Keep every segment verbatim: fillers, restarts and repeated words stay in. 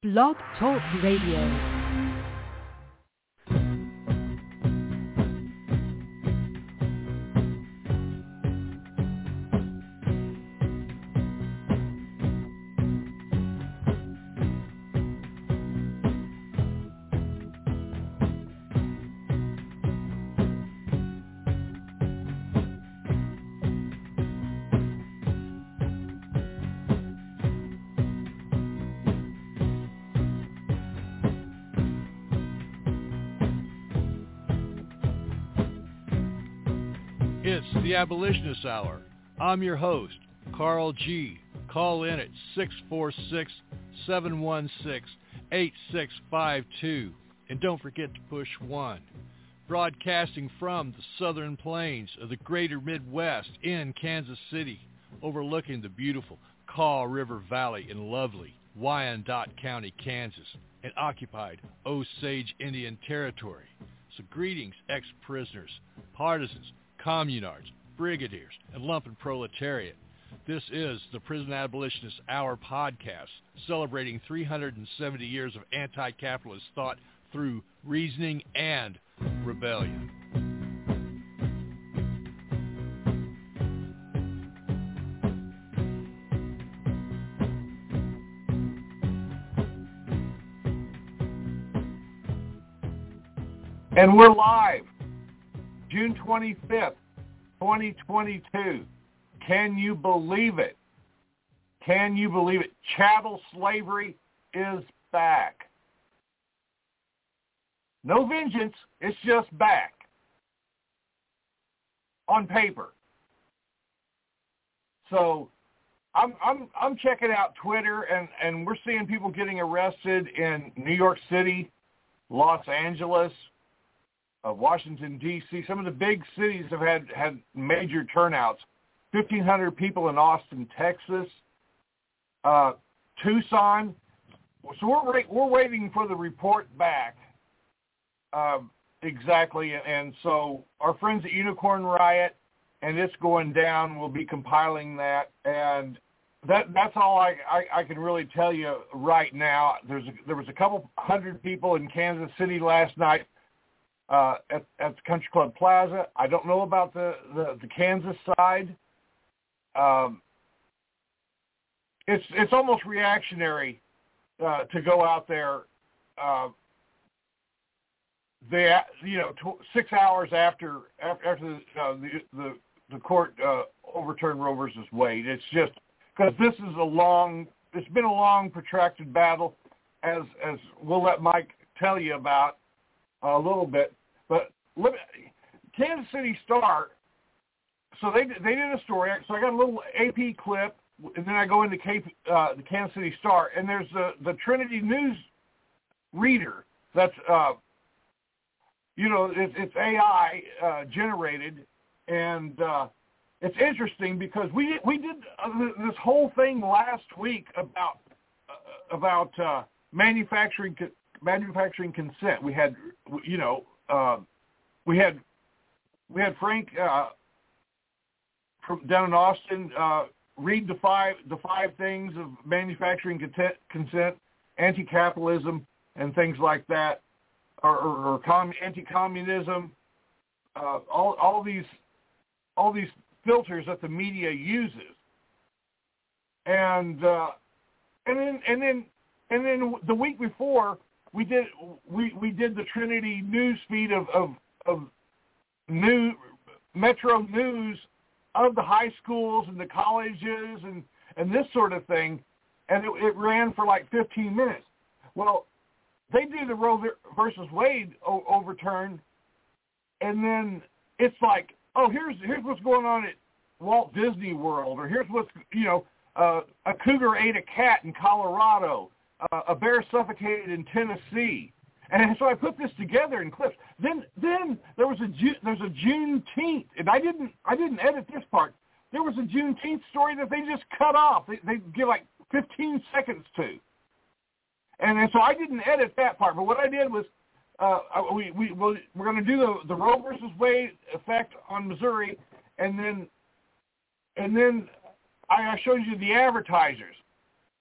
Blog Talk Radio. It's the Abolitionist Hour. I'm your host, Carl G. Call in at six four six, seven one six, eight six five two. And don't forget to push one. Broadcasting from the southern plains of the greater Midwest in Kansas City, overlooking the beautiful Kaw River Valley in lovely Wyandotte County, Kansas, and occupied Osage Indian Territory. So greetings, ex-prisoners, partisans, communards, brigadiers, and lumpen proletariat. This is the Prison Abolitionist Hour podcast, celebrating three hundred seventy years of anti-capitalist thought through reasoning and rebellion. And we're live. June twenty-fifth, twenty twenty-two. Can you believe it? Can you believe it? Chattel slavery is back. No vengeance, it's just back. On paper. So I'm I'm I'm checking out Twitter, and, and we're seeing people getting arrested in New York City, Los Angeles, Uh, Washington, D C Some of the big cities have had, had major turnouts. fifteen hundred people in Austin, Texas, uh, Tucson. So we're wait, we're waiting for the report back uh, exactly. And so our friends at Unicorn Riot and It's Going Down will be compiling that. And that that's all I, I, I can really tell you right now. There's a, there was a couple hundred people in Kansas City last night. Uh, at, at the Country Club Plaza. I don't know about the, the, the Kansas side. Um, it's it's almost reactionary uh, to go out there. Uh, they you know tw- six hours after after, after the, uh, the the the court uh, overturned Roe versus Wade. It's just because this is a long. It's been a long, protracted battle, as as we'll let Mike tell you about a little bit. But Kansas City Star, so they they did a story. So I got a little A P clip, and then I go into K, uh, the Kansas City Star, and there's the, the Trinity News reader that's, uh, you know, it, it's A I uh, generated, and uh, it's interesting because we we did this whole thing last week about uh, about uh, manufacturing manufacturing consent. We had, you know. Uh, we had we had Frank uh, from down in Austin uh, read the five the five things of manufacturing consent, consent anti-capitalism, and things like that, or, or, or com- anti-communism. Uh, all all these all these filters that the media uses, and uh, and then and then and then the week before. We did we, we did the Trinity news feed of, of of new Metro News of the high schools and the colleges and, and this sort of thing, and it, it ran for like fifteen minutes. Well, they do the Roe versus Wade o- overturn, and then it's like, oh, here's here's what's going on at Walt Disney World, or here's what's you know uh, a cougar ate a cat in Colorado. Uh, a bear suffocated in Tennessee, and so I put this together in clips. Then, then there was a Ju- there's a Juneteenth, and I didn't I didn't edit this part. There was a Juneteenth story that they just cut off. They, they give like fifteen seconds to, and, and so I didn't edit that part. But what I did was uh, we we we're going to do the the Roe versus Wade effect on Missouri, and then and then I showed you the advertisers.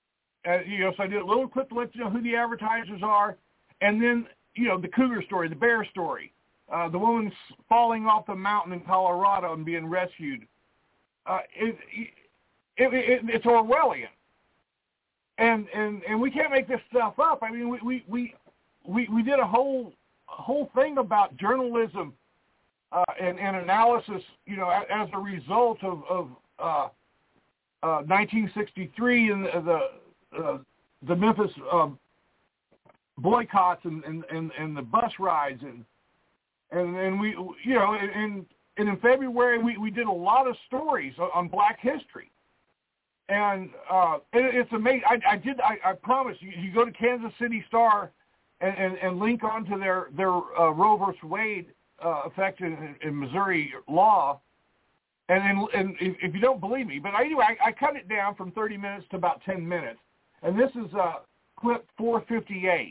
uh, you know, so I did a little clip to let you know who the advertisers are, and then, you know, the cougar story, the bear story, uh, the woman falling off the mountain in Colorado and being rescued. Uh, it, it, it, it's Orwellian. And, and and we can't make this stuff up. I mean, we we we, we, we did a whole a whole thing about journalism uh, and, and analysis, you know, as, as a result of, of uh, uh, nineteen sixty-three and the uh, the Memphis um, boycotts and, and, and, and the bus rides and and and we you know and, and in February we, we did a lot of stories on Black history. And uh, it, it's amazing. I, I did. I, I promise you. You go to Kansas City Star, and, and, and link onto their their uh, Roe versus Wade uh, effect in, in Missouri law, and then and if, if you don't believe me, but anyway, I, I cut it down from thirty minutes to about ten minutes, and this is uh, clip four fifty-eight.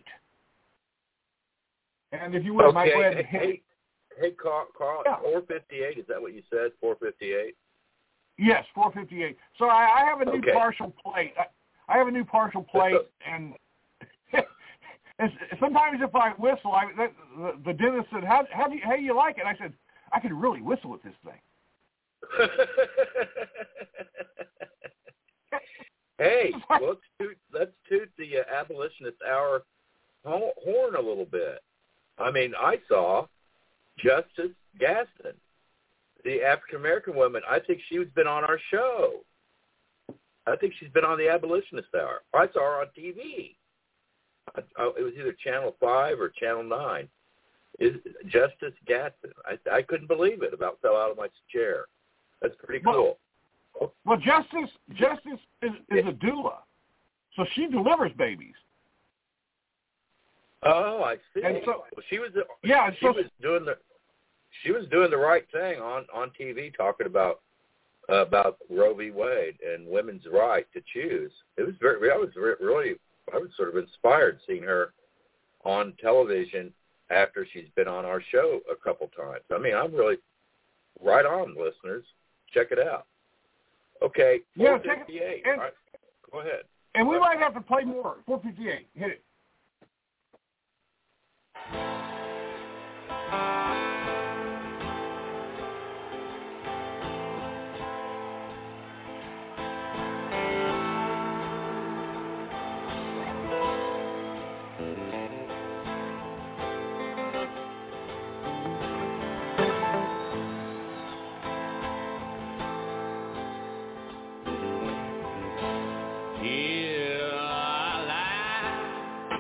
And if you would, okay. Mike, go ahead and hey, hit. Hey, hey, Carl. Carl Yeah. four fifty-eight. Is that what you said? four fifty-eight. Yes, four fifty-eight. So I, I have a new Okay. partial plate. I, I have a new partial plate, and, and sometimes if I whistle, I, that, the, the dentist said, "How how do you, how do you like it?" I said, "I could really whistle with this thing." Hey, let's toot, let's toot the uh, abolitionist hour ho- horn a little bit. I mean, I saw Justice Gaston, the African-American woman. I think she's been on our show. I think she's been on the Abolitionist Hour. I saw her on T V. I, I, it was either Channel five or Channel nine. Is Justice Gaston. I, I couldn't believe it. About fell out of my chair. That's pretty cool. Well, well Justice Justice is, is a doula, so she delivers babies. Oh, I see. And so, well, she was yeah, she so, was doing the she was doing the right thing on, on T V, talking about uh, about Roe v. Wade and women's right to choose. It was very. I was really. I was sort of inspired seeing her on television after she's been on our show a couple times. I mean, I'm really right on, listeners. Check it out. Okay, yeah, four fifty-eight. and, All right, go ahead. And we Go might have to play more. four fifty-eight. Hit it. Here I lie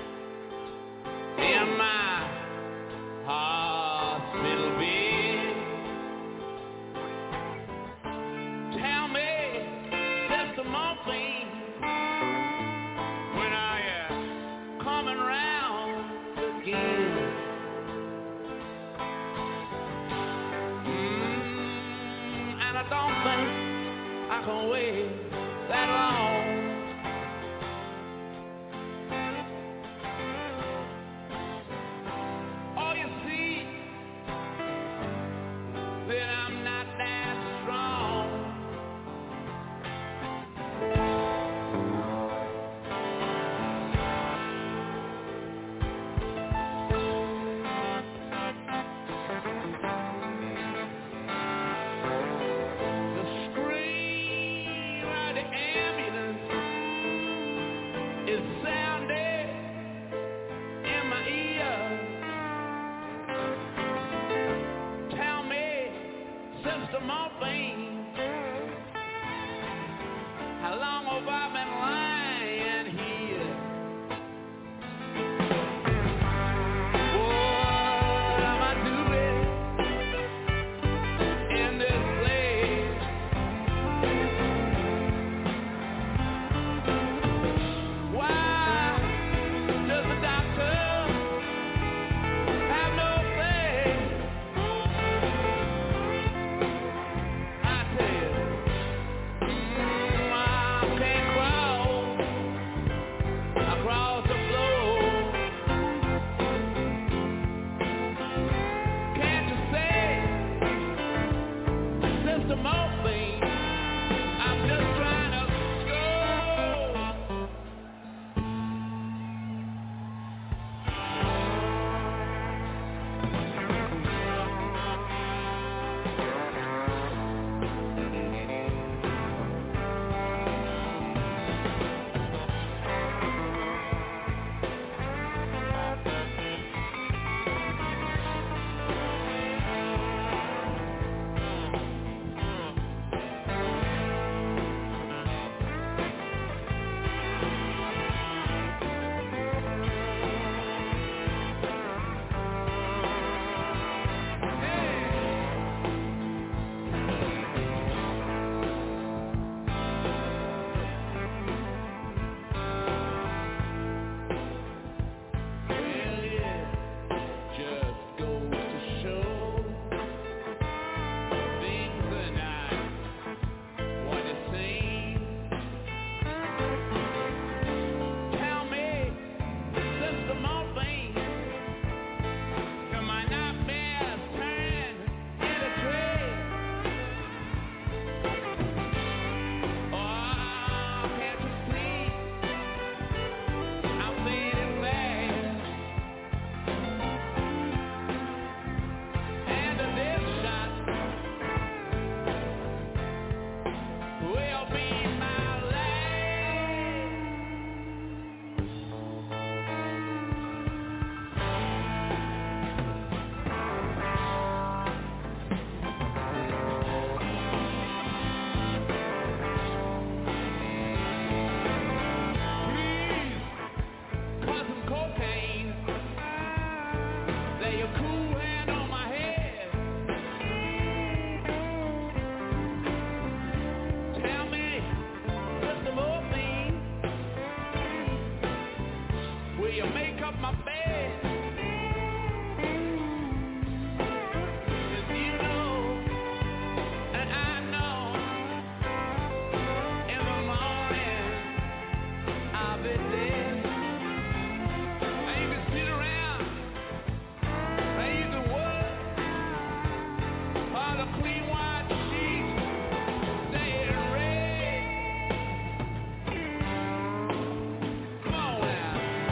to make up my bed. 'Cause you know, and I know, in the morning I'll be there. And you can sit around, and you can work on the clean white sheets, staying red. Come on now.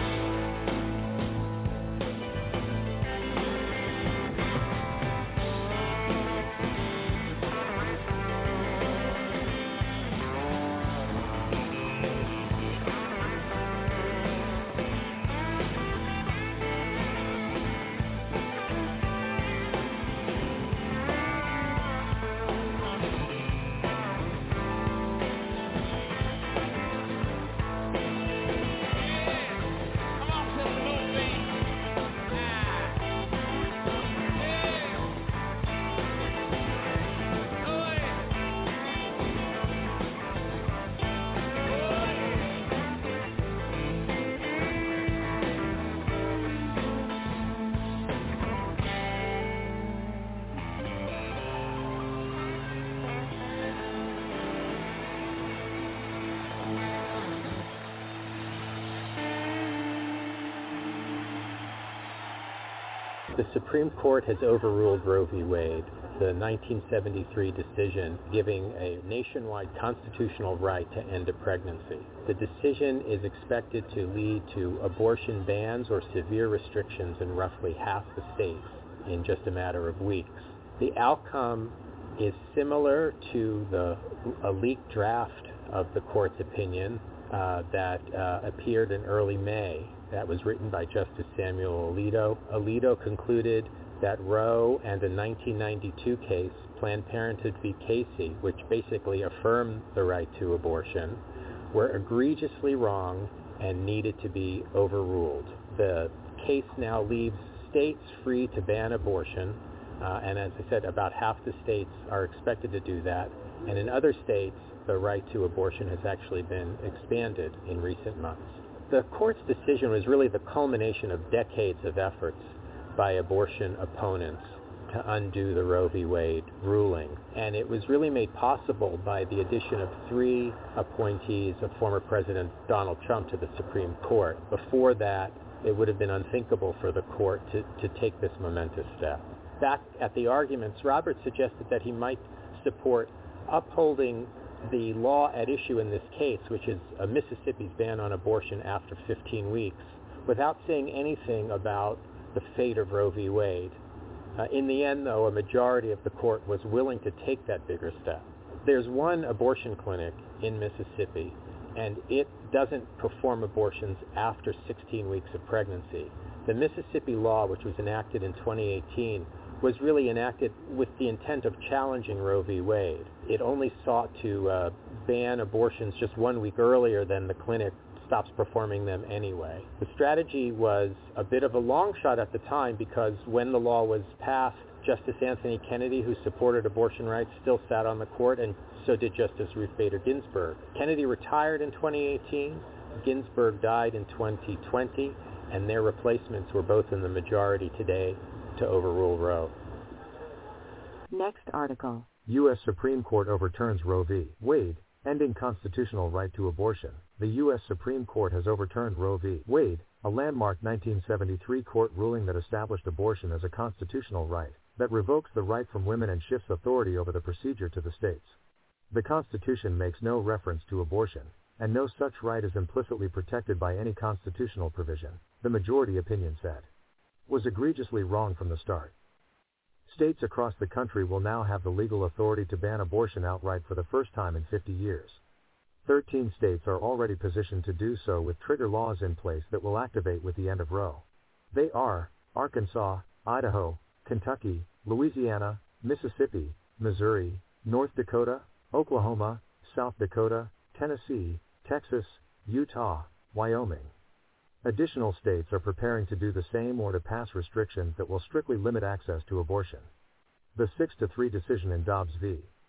The Supreme Court has overruled Roe v. Wade, the nineteen seventy-three decision giving a nationwide constitutional right to end a pregnancy. The decision is expected to lead to abortion bans or severe restrictions in roughly half the states in just a matter of weeks. The outcome is similar to the a leaked draft of the court's opinion uh, that uh, appeared in early May. That was written by Justice Samuel Alito. Alito concluded that Roe and a nineteen ninety-two case, Planned Parenthood v. Casey, which basically affirmed the right to abortion, were egregiously wrong and needed to be overruled. The case now leaves states free to ban abortion, uh, and as I said, about half the states are expected to do that, and in other states, the right to abortion has actually been expanded in recent months. The court's decision was really the culmination of decades of efforts by abortion opponents to undo the Roe v. Wade ruling. And it was really made possible by the addition of three appointees of former President Donald Trump to the Supreme Court. Before that, it would have been unthinkable for the court to, to take this momentous step. Back at the arguments, Roberts suggested that he might support upholding the law at issue in this case, which is a Mississippi's ban on abortion after fifteen weeks, without saying anything about the fate of Roe v. Wade. Uh, in the end, though, a majority of the court was willing to take that bigger step. There's one abortion clinic in Mississippi, and it doesn't perform abortions after sixteen weeks of pregnancy. The Mississippi law, which was enacted in twenty eighteen, was really enacted with the intent of challenging Roe v. Wade. It only sought to uh, ban abortions just one week earlier than the clinic stops performing them anyway. The strategy was a bit of a long shot at the time because when the law was passed, Justice Anthony Kennedy, who supported abortion rights, still sat on the court, and so did Justice Ruth Bader Ginsburg. Kennedy retired in twenty eighteen, Ginsburg died in twenty twenty, and their replacements were both in the majority today to overrule Roe. Next article. U S Supreme Court overturns Roe v. Wade, ending constitutional right to abortion. The U S Supreme Court has overturned Roe v. Wade, a landmark nineteen seventy-three court ruling that established abortion as a constitutional right, that revokes the right from women and shifts authority over the procedure to the states. The Constitution makes no reference to abortion, and no such right is implicitly protected by any constitutional provision, the majority opinion said. Was egregiously wrong from the start. States across the country will now have the legal authority to ban abortion outright for the first time in fifty years. Thirteen states are already positioned to do so with trigger laws in place that will activate with the end of Roe. They are Arkansas, Idaho, Kentucky, Louisiana, Mississippi, Missouri, North Dakota, Oklahoma, South Dakota, Tennessee, Texas, Utah, Wyoming. Additional states are preparing to do the same or to pass restrictions that will strictly limit access to abortion. The six to three decision in Dobbs v.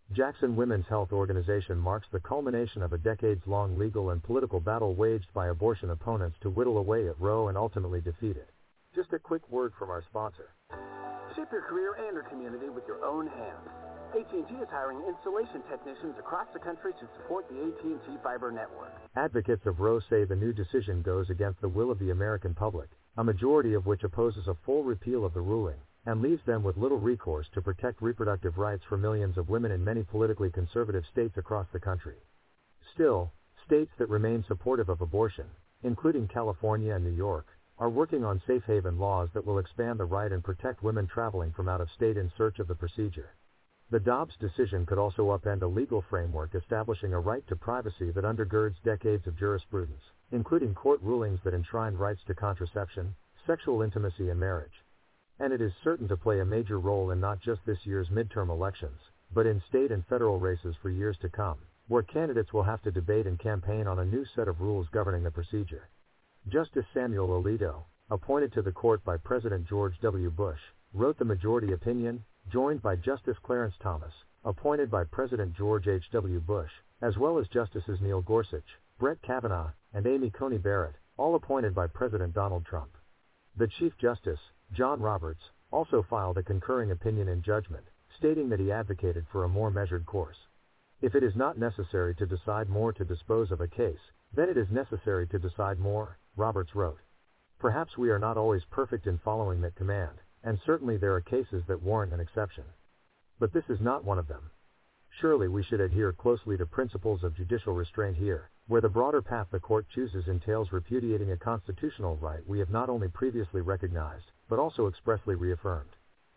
Jackson Women's Health Organization marks the culmination of a decades-long legal and political battle waged by abortion opponents to whittle away at Roe and ultimately defeat it. Just a quick word from our sponsor. Shape your career and your community with your own hands. A T and T is hiring installation technicians across the country to support the A T and T fiber network. Advocates of Roe say the new decision goes against the will of the American public, a majority of which opposes a full repeal of the ruling, and leaves them with little recourse to protect reproductive rights for millions of women in many politically conservative states across the country. Still, states that remain supportive of abortion, including California and New York, are working on safe haven laws that will expand the right and protect women traveling from out of state in search of the procedure. The Dobbs decision could also upend a legal framework establishing a right to privacy that undergirds decades of jurisprudence, including court rulings that enshrine rights to contraception, sexual intimacy and marriage. And it is certain to play a major role in not just this year's midterm elections, but in state and federal races for years to come, where candidates will have to debate and campaign on a new set of rules governing the procedure. Justice Samuel Alito, appointed to the court by President George W. Bush, wrote the majority opinion, joined by Justice Clarence Thomas, appointed by President George H W. Bush, as well as Justices Neil Gorsuch, Brett Kavanaugh, and Amy Coney Barrett, all appointed by President Donald Trump. The Chief Justice, John Roberts, also filed a concurring opinion in judgment, stating that he advocated for a more measured course. If it is not necessary to decide more to dispose of a case, then it is necessary to decide more, Roberts wrote. Perhaps we are not always perfect in following that command, and certainly there are cases that warrant an exception. But this is not one of them. Surely we should adhere closely to principles of judicial restraint here, where the broader path the court chooses entails repudiating a constitutional right we have not only previously recognized, but also expressly reaffirmed.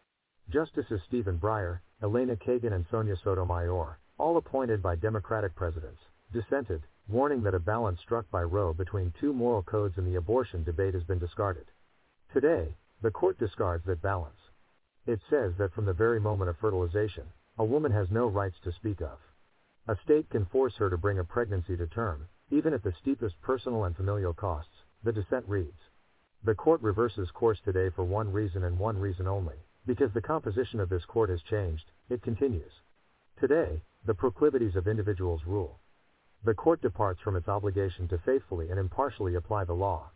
Justices Stephen Breyer, Elena Kagan and Sonia Sotomayor, all appointed by Democratic presidents, dissented, warning that a balance struck by Roe between two moral codes in the abortion debate has been discarded. Today, the court discards that balance. It says that from the very moment of fertilization, a woman has no rights to speak of. A state can force her to bring a pregnancy to term, even at the steepest personal and familial costs, the dissent reads. The court reverses course today for one reason and one reason only, because the composition of this court has changed, it continues. Today, the proclivities of individuals rule. The court departs from its obligation to faithfully and impartially apply the law.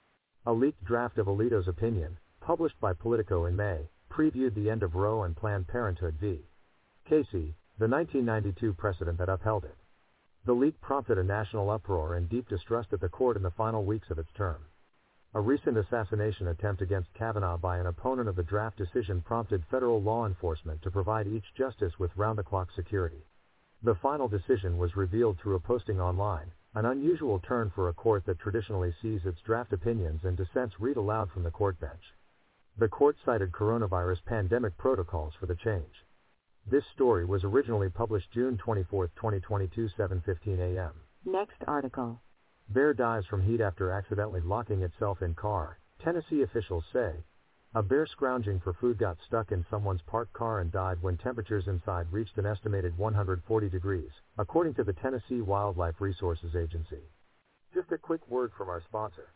A leaked draft of Alito's opinion, published by Politico in May, previewed the end of Roe and Planned Parenthood v. Casey, the nineteen ninety-two precedent that upheld it. The leak prompted a national uproar and deep distrust at the court in the final weeks of its term. A recent assassination attempt against Kavanaugh by an opponent of the draft decision prompted federal law enforcement to provide each justice with round-the-clock security. The final decision was revealed through a posting online, an unusual turn for a court that traditionally sees its draft opinions and dissents read aloud from the court bench. The court cited coronavirus pandemic protocols for the change. This story was originally published June twenty-fourth, twenty twenty-two, seven fifteen a m Next article. Bear dies from heat after accidentally locking itself in car, Tennessee officials say. A bear scrounging for food got stuck in someone's parked car and died when temperatures inside reached an estimated one hundred forty degrees, according to the Tennessee Wildlife Resources Agency. Just a quick word from our sponsor.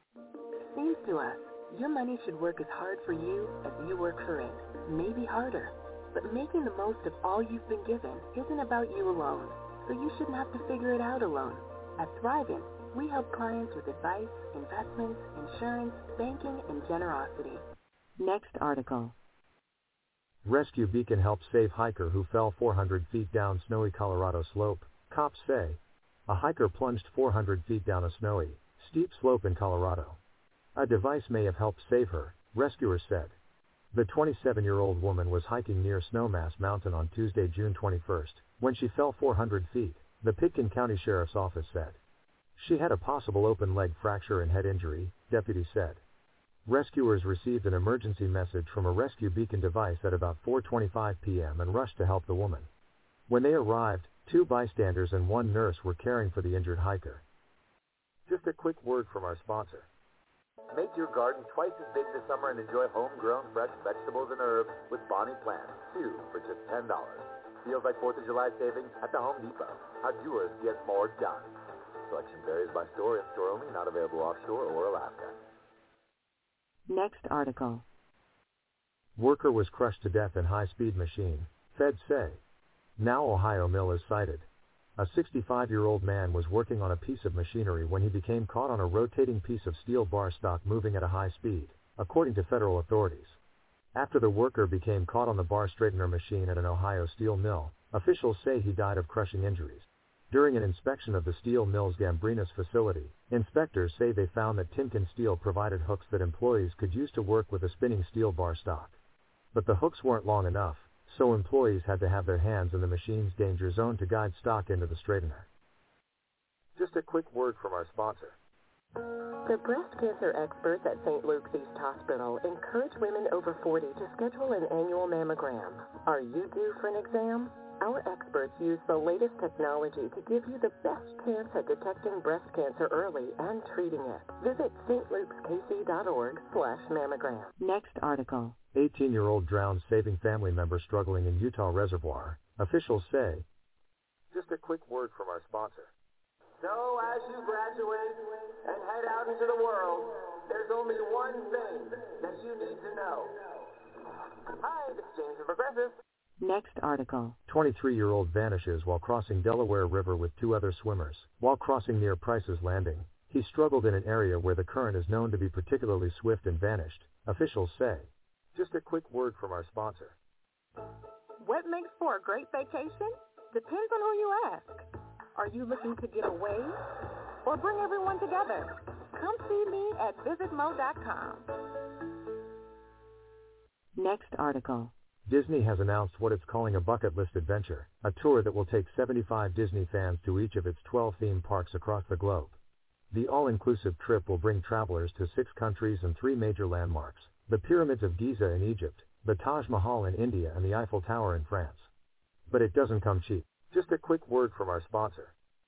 Seems to us, your money should work as hard for you as you work for it, maybe harder. But making the most of all you've been given isn't about you alone, so you shouldn't have to figure it out alone. At Thrivent, we help clients with advice, investments, insurance, banking, and generosity. Next article. Rescue beacon helps save hiker who fell four hundred feet down snowy Colorado slope, cops say. A hiker plunged four hundred feet down a snowy, steep slope in Colorado. A device may have helped save her, rescuers said. The twenty-seven-year-old woman was hiking near Snowmass Mountain on Tuesday, June twenty-first, when she fell four hundred feet, the Pitkin County Sheriff's Office said. She had a possible open leg fracture and head injury, deputies said. Rescuers received an emergency message from a rescue beacon device at about four twenty-five p m and rushed to help the woman. When they arrived, two bystanders and one nurse were caring for the injured hiker. Just a quick word from our sponsor. Make your garden twice as big this summer and enjoy homegrown fresh vegetables and herbs with Bonnie Plants, two for just ten dollars. Feels like fourth of July savings at the Home Depot. How doers get more done. Selection varies by store and store only, not available offshore or Alaska. Next article. Worker was crushed to death in high-speed machine, feds say. Now Ohio mill is cited. A sixty-five-year-old man was working on a piece of machinery when he became caught on a rotating piece of steel bar stock moving at a high speed, according to federal authorities. After the worker became caught on the bar straightener machine at an Ohio steel mill, officials say he died of crushing injuries. During an inspection of the steel mill's Gambrinus facility, inspectors say they found that Timken Steel provided hooks that employees could use to work with a spinning steel bar stock. But the hooks weren't long enough, so employees had to have their hands in the machine's danger zone to guide stock into the straightener. Just a quick word from our sponsor. The breast cancer experts at Saint Luke's East Hospital encourage women over forty to schedule an annual mammogram. Are you due for an exam? Our experts use the latest technology to give you the best chance at detecting breast cancer early and treating it. Visit stlukeskc.org slash mammogram. Next article. eighteen-year-old drowns saving family member struggling in Utah reservoir, officials say. Just a quick word from our sponsor. So as you graduate and head out into the world, there's only one thing that you need to know. Hi, this is James from Progressive. Next article. twenty-three-year-old vanishes while crossing Delaware River with two other swimmers. While crossing near Price's Landing, he struggled in an area where the current is known to be particularly swift and vanished, officials say. Just a quick word from our sponsor. What makes for a great vacation? Depends on who you ask. Are you looking to get away or bring everyone together? Come see me at visit mo dot com. Next article. Disney has announced what it's calling a bucket list adventure, a tour that will take seventy-five Disney fans to each of its twelve theme parks across the globe. The all-inclusive trip will bring travelers to six countries and three major landmarks: the Pyramids of Giza in Egypt, the Taj Mahal in India, and the Eiffel Tower in France. But it doesn't come cheap. Just a quick word from our sponsor.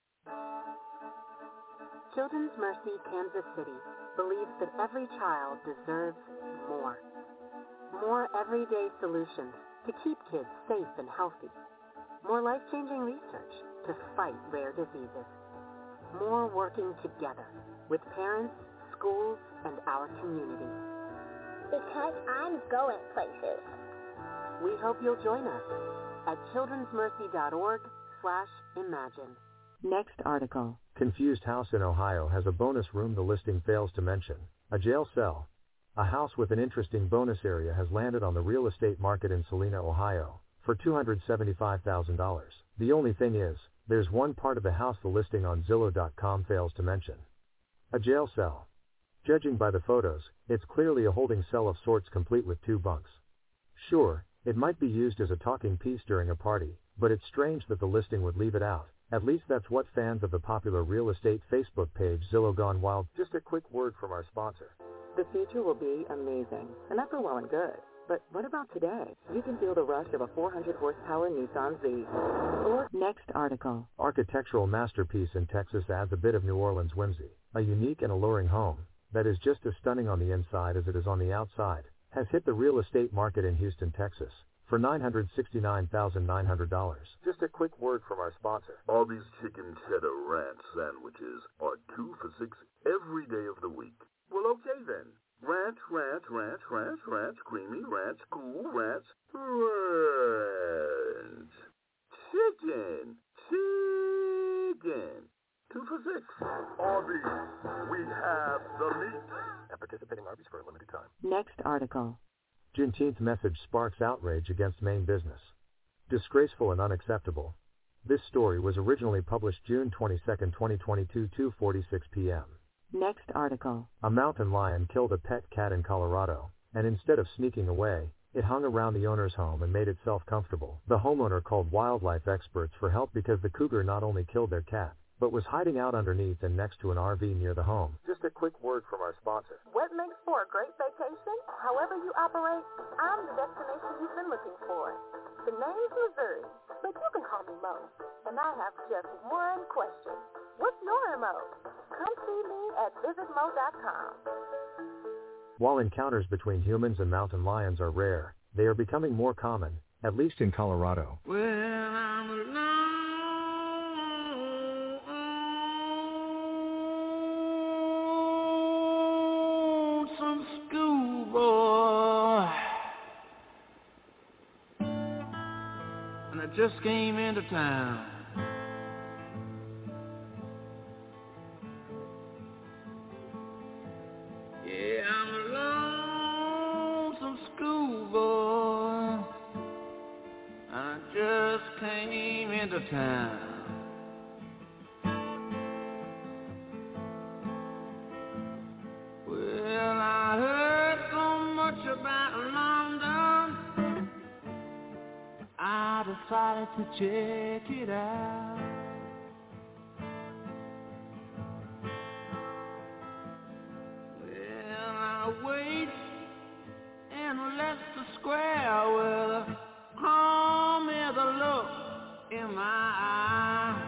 Children's Mercy Kansas City believes that every child deserves more. More everyday solutions to keep kids safe and healthy. More life-changing research to fight rare diseases. More working together with parents, schools, and our community. Because I'm going places. We hope you'll join us at childrensmercy.org slash imagine. Next article. Confused house in Ohio has a bonus room the listing fails to mention. A jail cell. A house with an interesting bonus area has landed on the real estate market in Salina, Ohio, for two hundred seventy-five thousand dollars. The only thing is, there's one part of the house the listing on Zillow dot com fails to mention. A jail cell. Judging by the photos, it's clearly a holding cell of sorts complete with two bunks. Sure, it might be used as a talking piece during a party, but it's strange that the listing would leave it out. At least that's what fans of the popular real estate Facebook page Zillow Gone Wild. Just a quick word from our sponsor. The future will be amazing, and that's all well and good. But what about today? You can feel the rush of a four hundred horsepower Nissan Z. Or next article. Architectural masterpiece in Texas adds a bit of New Orleans whimsy. A unique and alluring home that is just as stunning on the inside as it is on the outside has hit the real estate market in Houston, Texas, for nine hundred sixty-nine thousand nine hundred dollars. Just a quick word from our sponsor. Arby's Chicken Cheddar Ranch sandwiches are two for six every day of the week. Well, okay then. Ranch, ranch, ranch, ranch, ranch, creamy, ranch, cool, ranch, ranch. Chicken, chicken. Two for six. Arby's, we have the meat. At participating Arby's for a limited time. Next article. Juneteenth message sparks outrage against Maine business. Disgraceful and unacceptable. This story was originally published June twenty-second, twenty twenty-two, two forty-six p.m. Next article. A mountain lion killed a pet cat in Colorado, and instead of sneaking away, it hung around the owner's home and made itself comfortable. The homeowner called wildlife experts for help because the cougar not only killed their cat, but was hiding out underneath and next to an R V near the home. Just a quick word from our sponsor. what makes for a great vacation? However you operate, I'm the destination you've been looking for. The name's Missouri, but you can call me Mo. And I have just one question. What's your M O? Come see me at visit mo dot com. While encounters between humans and mountain lions are rare, they are becoming more common, at least in Colorado. Well, I'm alone, some schoolboy, and I just came into town. Yeah, I'm a lonesome schoolboy. I just came into town. Well, I heard so much about London, I decided to check it out. Well, I wait in Leicester Square with a calm as a look in my eye.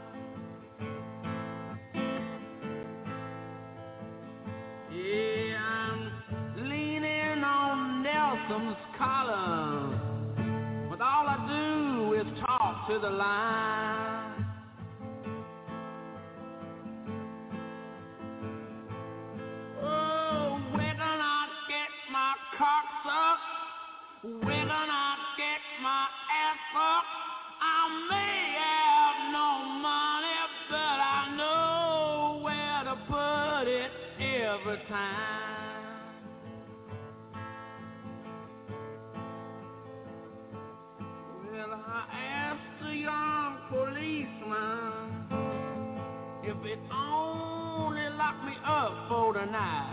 Yeah, I'm leaning on Nelson's collar, but all I do is talk to the line. Oh, where can I get my cocks up? Where can I get my ass up? I may have no money, but I know where to put it every time. Well, I asked the young policeman if it only locked me up for the night.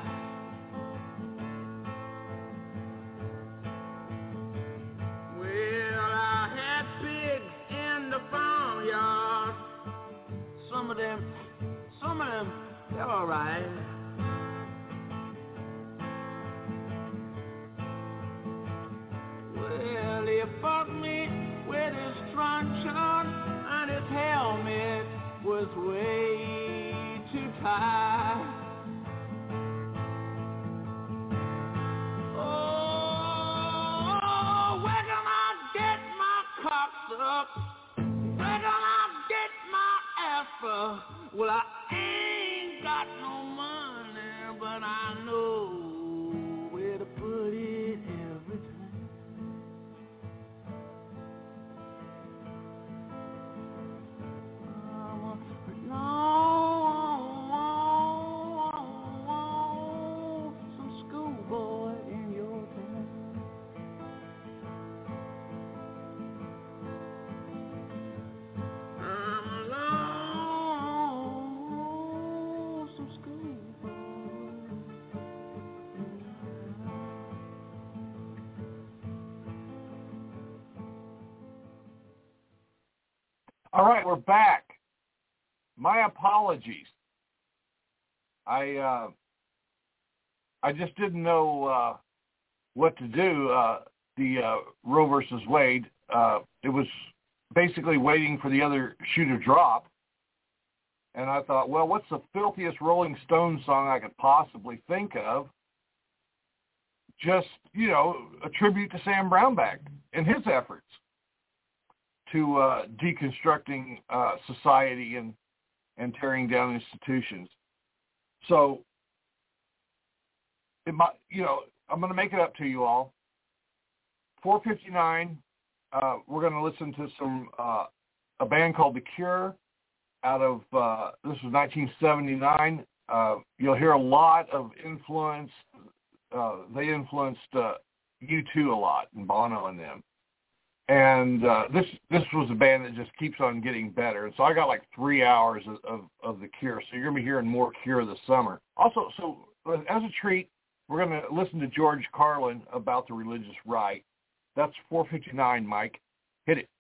Well, I had pigs in the farmyard. Some of them, some of them, they're all right. Well, he bucked me with his truncheon, and his helmet was way too tight. Oh, where can I get my cocks up? Where can I get my ass up? Well, I ain't got no money, but I know where to put it every time. I'm a lonesome schoolboy in your town. I'm a lonesome schoolboy. All right, we're back. My apologies. I uh, I just didn't know uh, what to do. Uh, the uh, Roe versus Wade. Uh, it was basically waiting for the other shoe to drop, and I thought, well, what's the filthiest Rolling Stones song I could possibly think of? Just, you know, a tribute to Sam Brownback and his efforts to uh, deconstructing uh, society and, and tearing down institutions. So, it might, you know, I'm going to make it up to you all. four fifty-nine, uh, we're going to listen to some uh, a band called The Cure out of, uh, this was nineteen seventy-nine. Uh, you'll hear a lot of influence. Uh, they influenced uh, U two a lot, and Bono and them. And uh, this this was a band that just keeps on getting better. And so I got like three hours of, of, of The Cure. So you're going to be hearing more Cure this summer. Also, so as a treat, we're going to listen to George Carlin about the religious right. That's four fifty-nine, Mike. Hit it.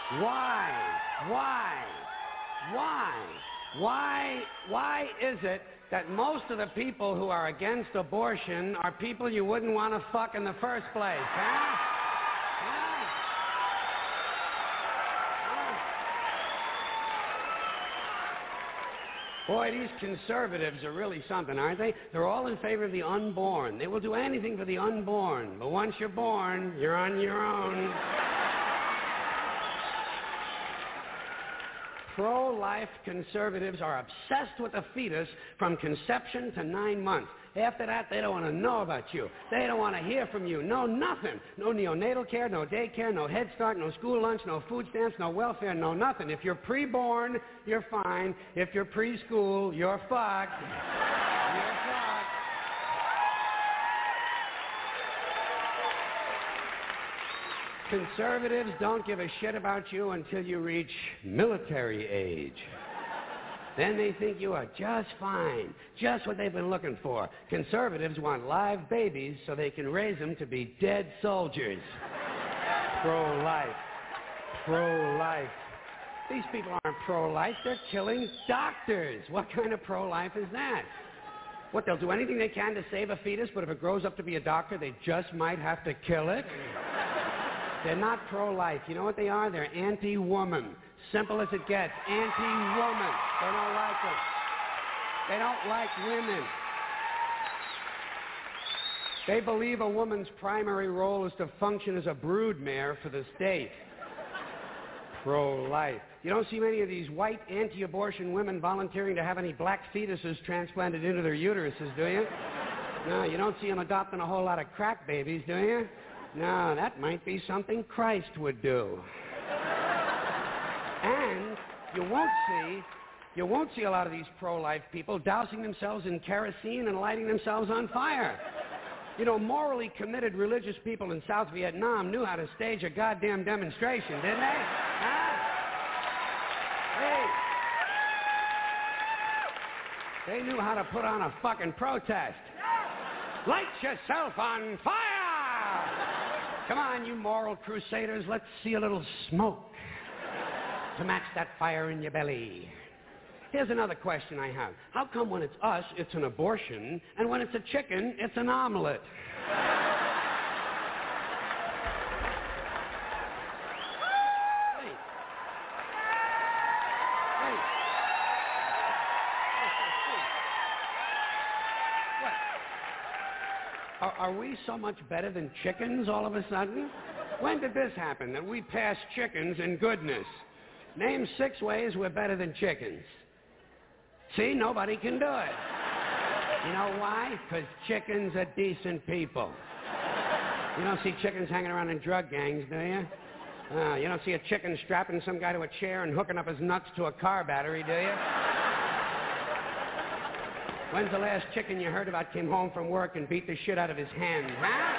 Why? Why? Why? Why? Why is it that most of the people who are against abortion are people you wouldn't want to fuck in the first place, huh? Boy, these conservatives are really something, aren't they? They're all in favor of the unborn. They will do anything for the unborn. But once you're born, you're on your own. Pro-life conservatives are obsessed with the fetus from conception to nine months. After that, they don't want to know about you. They don't want to hear from you. No, nothing. No neonatal care, no daycare, no Head Start, no school lunch, no food stamps, no welfare, no nothing. If you're pre-born, you're fine. If you're preschool, you're fucked. You're fucked. Conservatives don't give a shit about you until you reach military age. Then they think you are just fine, just what they've been looking for. Conservatives want live babies so they can raise them to be dead soldiers. Pro-life. Pro-life. These people aren't pro-life, they're killing doctors. What kind of pro-life is that? What, they'll do anything they can to save a fetus, but if it grows up to be a doctor, they just might have to kill it? They're not pro-life. You know what they are? They're anti-woman. Simple as it gets. Anti-woman. They don't like them. They don't like women. They believe a woman's primary role is to function as a broodmare for the state. Pro-life. You don't see many of these white anti-abortion women volunteering to have any black fetuses transplanted into their uteruses, do you? No, you don't see them adopting a whole lot of crack babies, do you? No, that might be something Christ would do. And you won't see, you won't see a lot of these pro-life people dousing themselves in kerosene and lighting themselves on fire. You know, morally committed religious people in South Vietnam knew how to stage a goddamn demonstration, didn't they? Huh? Hey. They knew how to put on a fucking protest. Light yourself on fire! Come on, you moral crusaders, let's see a little smoke to match that fire in your belly. Here's another question I have. How come when it's us, it's an abortion, and when it's a chicken, it's an omelet? Hey. Hey. What? Are, are we so much better than chickens all of a sudden? When did this happen, that we passed chickens in goodness? Name six ways we're better than chickens. See, nobody can do it. You know why? Because chickens are decent people. You don't see chickens hanging around in drug gangs, do you? Uh, you don't see a chicken strapping some guy to a chair and hooking up his nuts to a car battery, do you? When's the last chicken you heard about came home from work and beat the shit out of his hen, huh?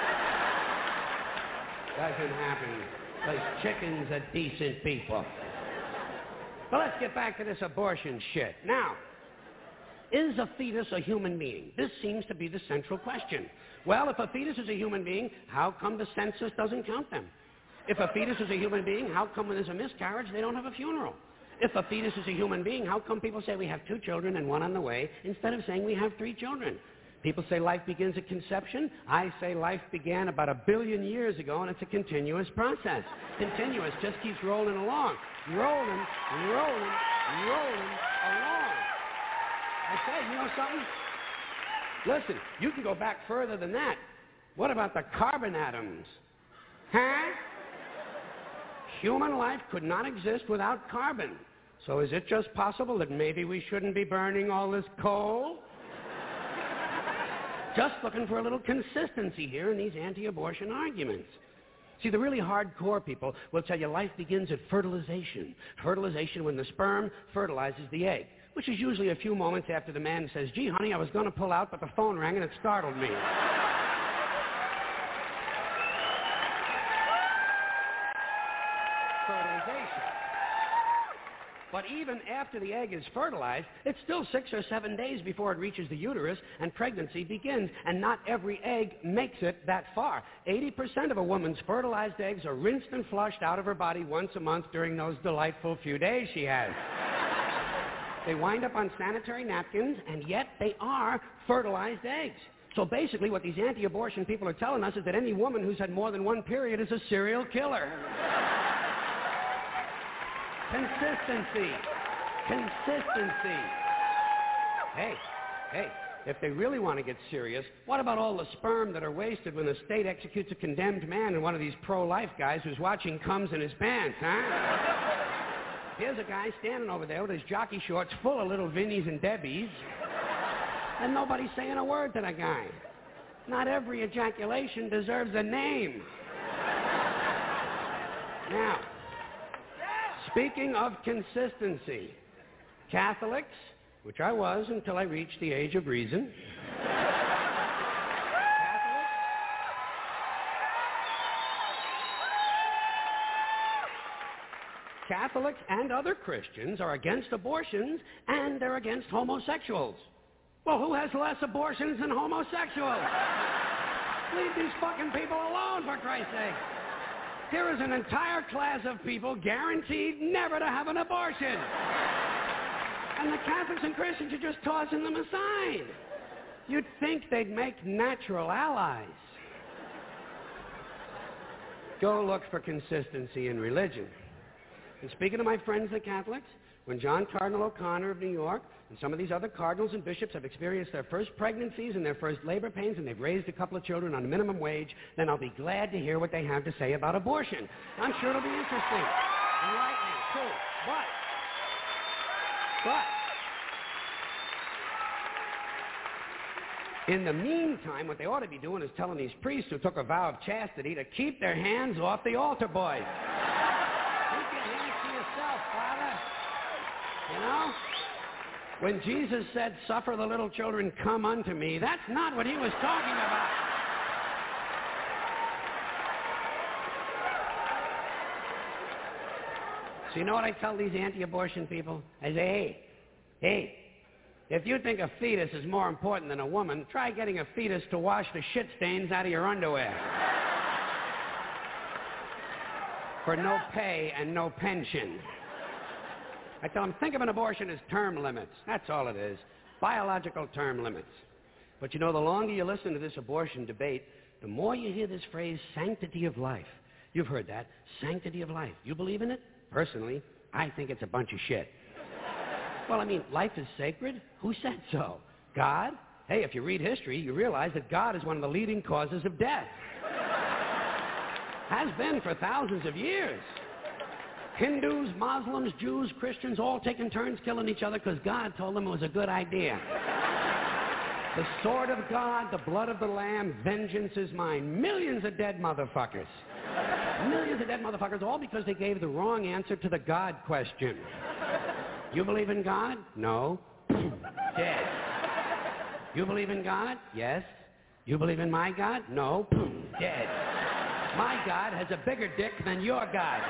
Doesn't happen. Because chickens are decent people. But let's get back to this abortion shit. Now, is a fetus a human being? This seems to be the central question. Well, if a fetus is a human being, how come the census doesn't count them? If a fetus is a human being, how come when there's a miscarriage, they don't have a funeral? If a fetus is a human being, how come people say we have two children and one on the way, instead of saying we have three children? People say life begins at conception. I say life began about a billion years ago, and it's a continuous process. Continuous, just keeps rolling along. Rolling, rolling, rolling along. I say, you know something? Listen, you can go back further than that. What about the carbon atoms? Huh? Human life could not exist without carbon. So is it just possible that maybe we shouldn't be burning all this coal? Just looking for a little consistency here in these anti-abortion arguments. See, the really hardcore people will tell you life begins at fertilization. Fertilization when the sperm fertilizes the egg, which is usually a few moments after the man says, gee, honey, I was going to pull out, but the phone rang and it startled me. Fertilization. But even after the egg is fertilized, it's still six or seven days before it reaches the uterus and pregnancy begins, and not every egg makes it that far. eighty percent of a woman's fertilized eggs are rinsed and flushed out of her body once a month during those delightful few days she has. They wind up on sanitary napkins, and yet they are fertilized eggs. So basically what these anti-abortion people are telling us is that any woman who's had more than one period is a serial killer. Consistency. Consistency. Hey, hey, if they really want to get serious, what about all the sperm that are wasted when the state executes a condemned man and one of these pro-life guys who's watching comes in his pants, huh? Here's a guy standing over there with his jockey shorts full of little Vinnies and Debbies, and nobody's saying a word to the guy. Not every ejaculation deserves a name. Now, speaking of consistency, Catholics, which I was until I reached the age of reason, Catholics and other Christians are against abortions, and they're against homosexuals. Well, who has less abortions than homosexuals? Leave these fucking people alone, for Christ's sake. Here is an entire class of people guaranteed never to have an abortion. And the Catholics and Christians are just tossing them aside. You'd think they'd make natural allies. Go look for consistency in religion. And speaking to my friends, the Catholics, when John Cardinal O'Connor of New York and some of these other cardinals and bishops have experienced their first pregnancies and their first labor pains and they've raised a couple of children on minimum wage, then I'll be glad to hear what they have to say about abortion. I'm sure it'll be interesting. Enlightening, too. But, but, in the meantime, what they ought to be doing is telling these priests who took a vow of chastity to keep their hands off the altar boys. You know, when Jesus said, suffer the little children come unto me, that's not what he was talking about. So you know what I tell these anti-abortion people? I say, hey, hey, if you think a fetus is more important than a woman, try getting a fetus to wash the shit stains out of your underwear. For no pay and no pension. I tell them, think of an abortion as term limits. That's all it is. Biological term limits. But you know, the longer you listen to this abortion debate, the more you hear this phrase, sanctity of life. You've heard that. Sanctity of life. You believe in it? Personally, I think it's a bunch of shit. Well, I mean, life is sacred? Who said so? God? Hey, if you read history, you realize that God is one of the leading causes of death. Has been for thousands of years. Hindus, Muslims, Jews, Christians, all taking turns killing each other because God told them it was a good idea. The sword of God, the blood of the Lamb, vengeance is mine. Millions of dead motherfuckers. Millions of dead motherfuckers, all because they gave the wrong answer to the God question. You believe in God? No. Dead. You believe in God? Yes. You believe in my God? No. Dead. My God has a bigger dick than your God.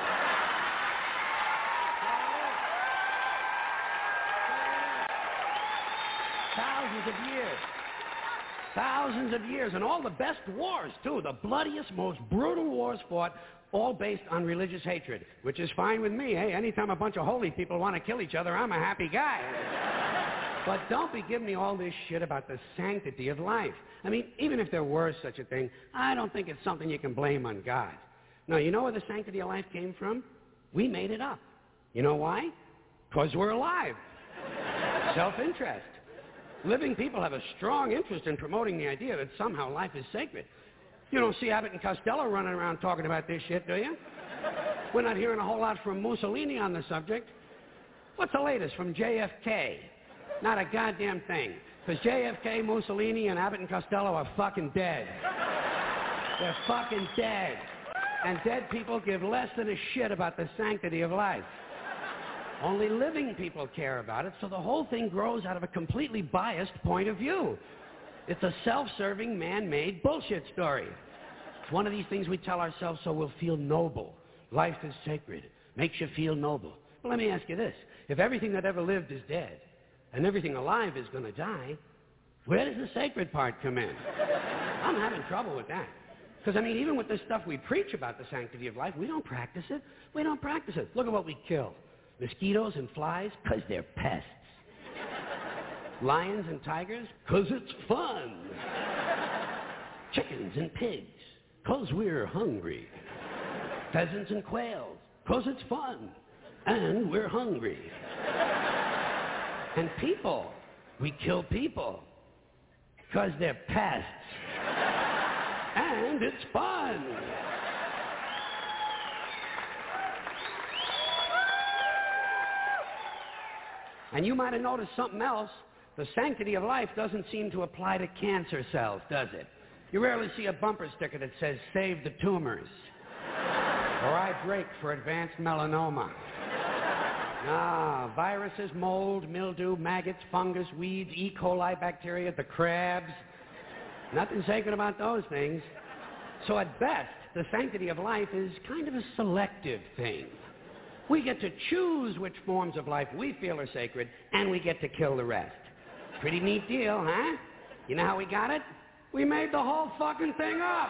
Thousands of years. Thousands of years. And all the best wars, too. The bloodiest, most brutal wars fought, all based on religious hatred, which is fine with me. Hey, anytime a bunch of holy people want to kill each other, I'm a happy guy. But don't be giving me all this shit about the sanctity of life. I mean, even if there were such a thing, I don't think it's something you can blame on God. No, you know where the sanctity of life came from? We made it up. You know why? Because we're alive. Self-interest. Living people have a strong interest in promoting the idea that somehow life is sacred. You don't see Abbott and Costello running around talking about this shit, do you? We're not hearing a whole lot from Mussolini on the subject. What's the latest from J F K? Not a goddamn thing. Because J F K, Mussolini, and Abbott and Costello are fucking dead. They're fucking dead. And dead people give less than a shit about the sanctity of life. Only living people care about it, so the whole thing grows out of a completely biased point of view. It's a self-serving, man-made bullshit story. It's one of these things we tell ourselves so we'll feel noble. Life is sacred. Makes you feel noble. Well, let me ask you this. If everything that ever lived is dead, and everything alive is going to die, where does the sacred part come in? I'm having trouble with that. Because, I mean, even with this stuff we preach about the sanctity of life, we don't practice it. We don't practice it. Look at what we kill. Mosquitoes and flies, because they're pests. Lions and tigers, because it's fun. Chickens and pigs, because we're hungry. Pheasants and quails, because it's fun. And we're hungry. And people, we kill people, because they're pests. And it's fun. And you might have noticed something else. The sanctity of life doesn't seem to apply to cancer cells, does it? You rarely see a bumper sticker that says, save the tumors. Or I break for advanced melanoma. Ah, viruses, mold, mildew, maggots, fungus, weeds, E. coli bacteria, the crabs. Nothing sacred about those things. So at best, the sanctity of life is kind of a selective thing. We get to choose which forms of life we feel are sacred, and we get to kill the rest. Pretty neat deal, huh? You know how we got it? We made the whole fucking thing up.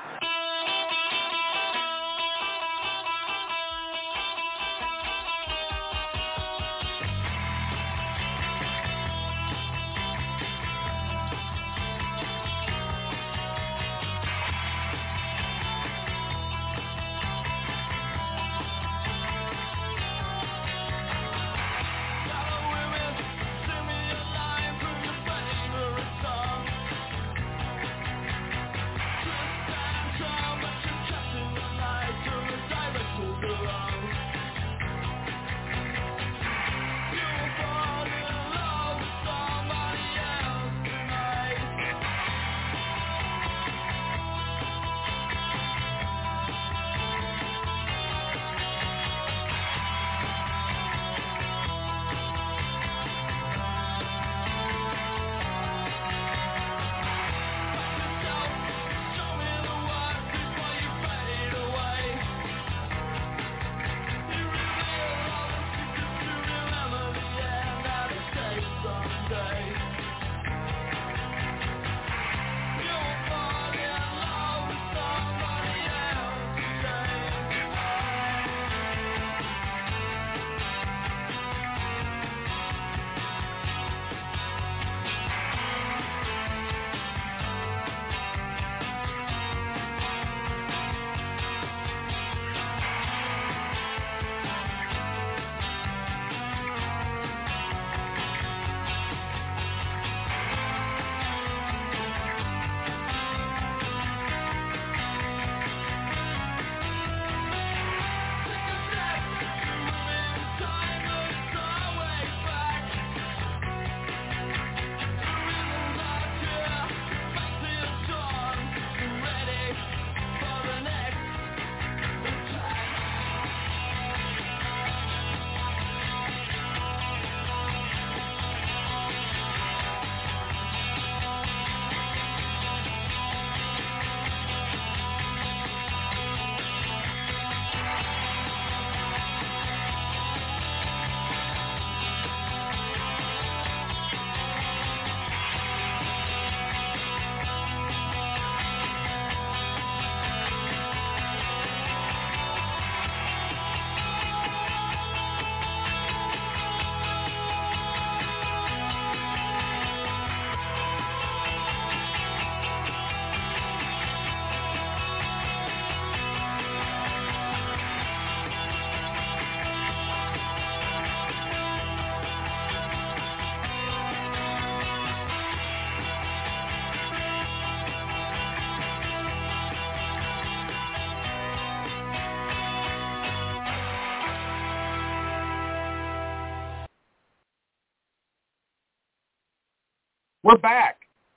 We're back.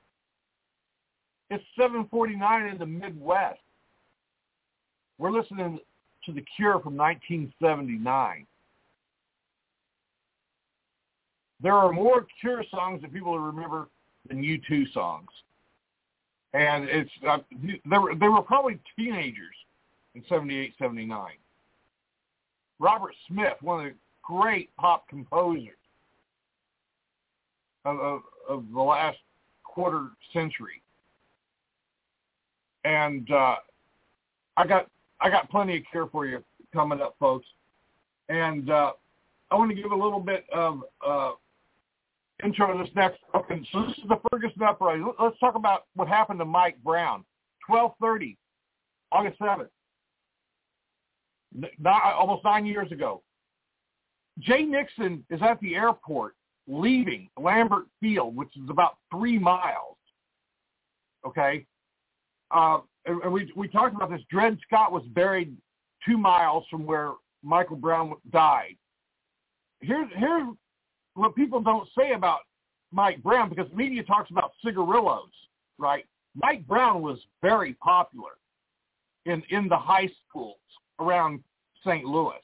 It's seven forty-nine in the Midwest. We're listening to The Cure from nineteen seventy-nine. There are more Cure songs that people remember than U two songs. And it's uh, they were they were probably teenagers in seventy-eight, seventy-nine. Robert Smith, one of the great pop composers of, of, of the last quarter century. And uh, I got I got plenty of Cure for you coming up, folks. And uh, I want to give a little bit of uh, intro to this next. Okay, so this is the Ferguson uprising. Let's talk about what happened to Mike Brown. twelve thirty, August seventh, not, almost nine years ago. Jay Nixon is at the airport leaving Lambert Field, which is about three miles. Okay? Uh, and, and we we talked about this. Dred Scott was buried two miles from where Michael Brown died. Here's, here's what people don't say about Mike Brown, because the media talks about cigarillos, right? Mike Brown was very popular in, in the high schools around Saint Louis.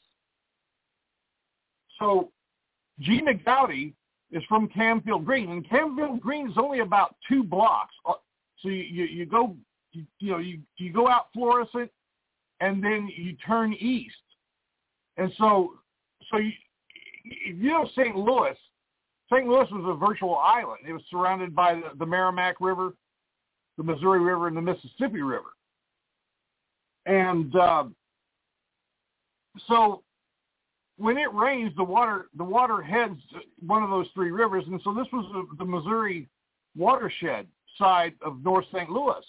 So Gina Gowdy is from Camfield Green, and Camfield Green is only about two blocks. So you, you, you go, you, you know, you, you go out Florissant, and then you turn east. And so, so you, you know, Saint Louis, Saint Louis was a virtual island. It was surrounded by the, the Merrimack River, the Missouri River, and the Mississippi River. And uh, so when it rains, the water the water heads one of those three rivers. And so this was the, the Missouri watershed side of North Saint Louis.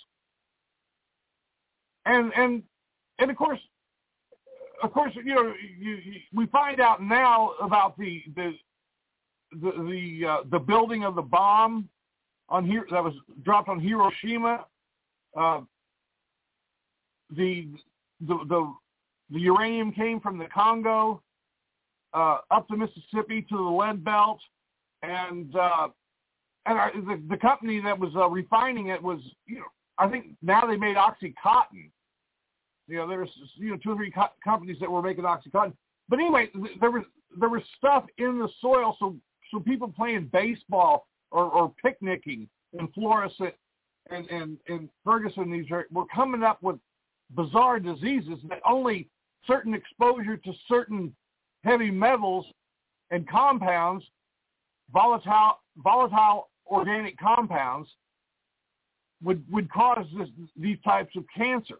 And and and of course, of course, you know, you, you, we find out now about the the the the, uh, the building of the bomb on here that was dropped on Hiroshima. Uh, the, the the the uranium came from the Congo uh, up the Mississippi to the lead belt, and uh, and our, the the company that was uh, refining it was, you know, I think now they made OxyContin. You know, there's, you know, two or three co- companies that were making OxyContin. But anyway, there was there was stuff in the soil, so so people playing baseball or, or picnicking in Florissant and, and, and Ferguson, these are, were coming up with bizarre diseases that only certain exposure to certain heavy metals and compounds, volatile volatile organic compounds, would would cause this, these types of cancer.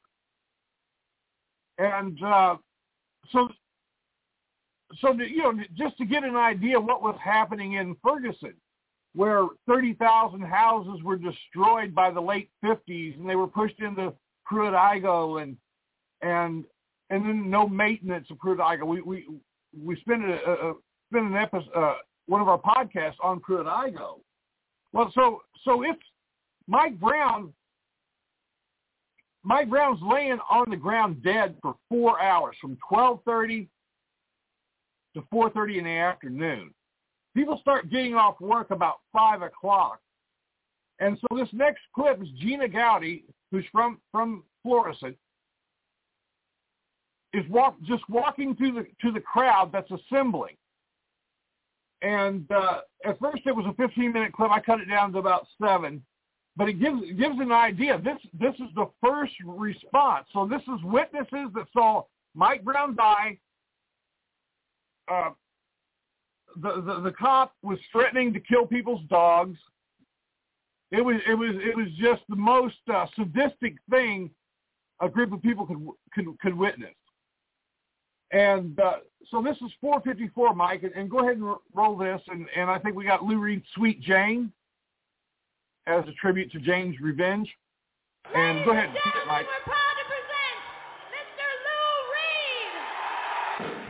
And uh, so, so to, you know, just to get an idea of what was happening in Ferguson, where thirty thousand houses were destroyed by the late fifties, and they were pushed into Pruitt-Igoe, and and and then no maintenance of Pruitt-Igoe. We we we spent a, a spent an episode, uh, one of our podcasts on Pruitt-Igoe. Well, so so if Mike Brown. Mike Brown's laying on the ground dead for four hours, from twelve thirty to four thirty in the afternoon. People start getting off work about five o'clock. And so this next clip is Gina Gowdy, who's from, from Florissant, is walk, just walking through the, to the crowd that's assembling. And uh, at first it was a fifteen-minute clip. I cut it down to about seven. But it gives it gives an idea. This this is the first response. So this is witnesses that saw Mike Brown die. Uh, the, the the cop was threatening to kill people's dogs. It was it was it was just the most uh, sadistic thing a group of people could could could witness. And uh, so this is four fifty-four, Mike, and, and go ahead and r- roll this. And, and I think we got Lou Reed's "Sweet Jane" as a tribute to Jane's revenge. And Ladies go ahead, and gentlemen, Mike. we're proud to present Mister Lou Reed.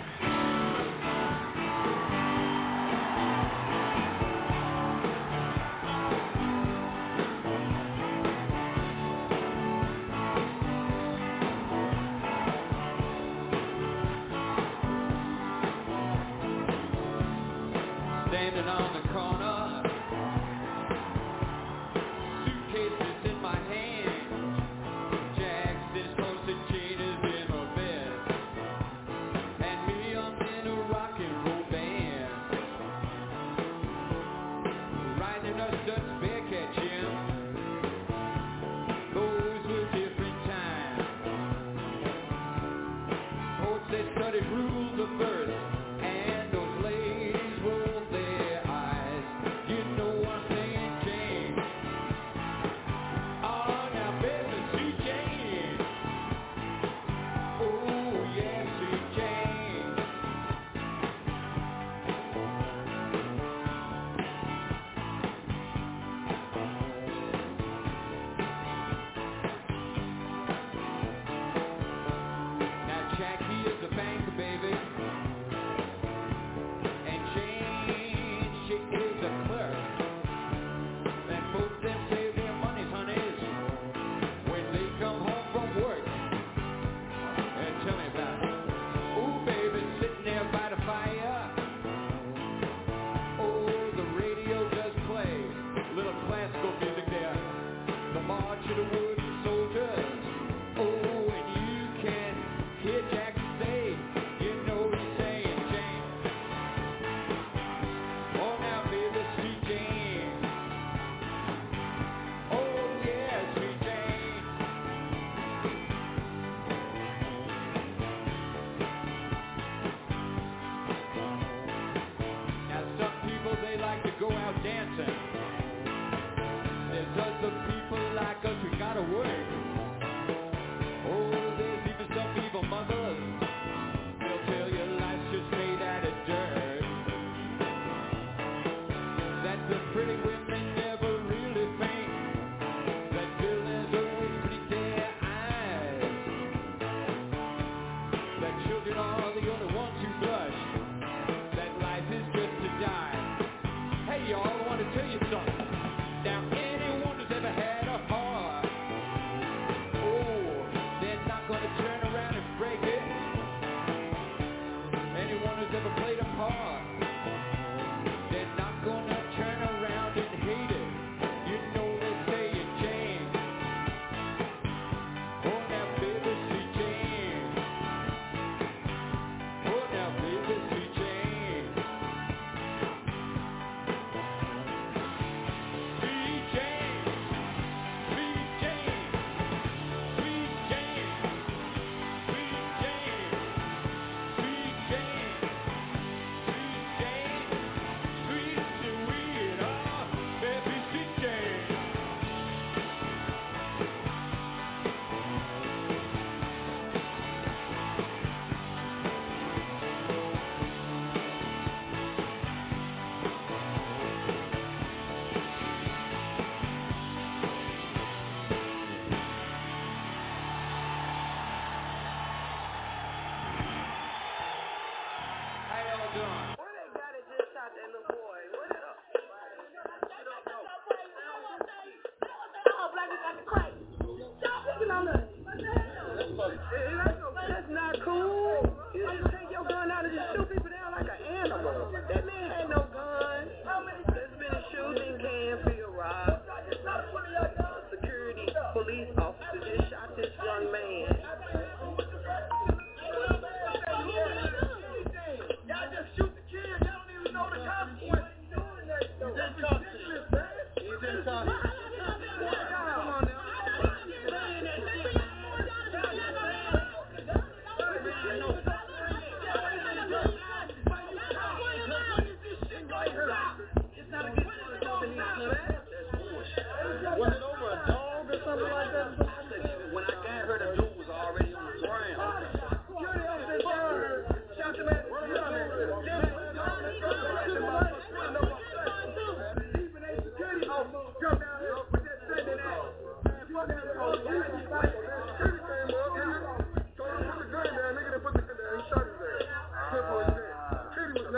Standing on the corner, suitcases in my hand, Jack says concertinas in my bed, and me, I'm in a rock and roll band, riding a Dutch Bearcat, Jim. Those were different times. Poets that studied rules of birth and those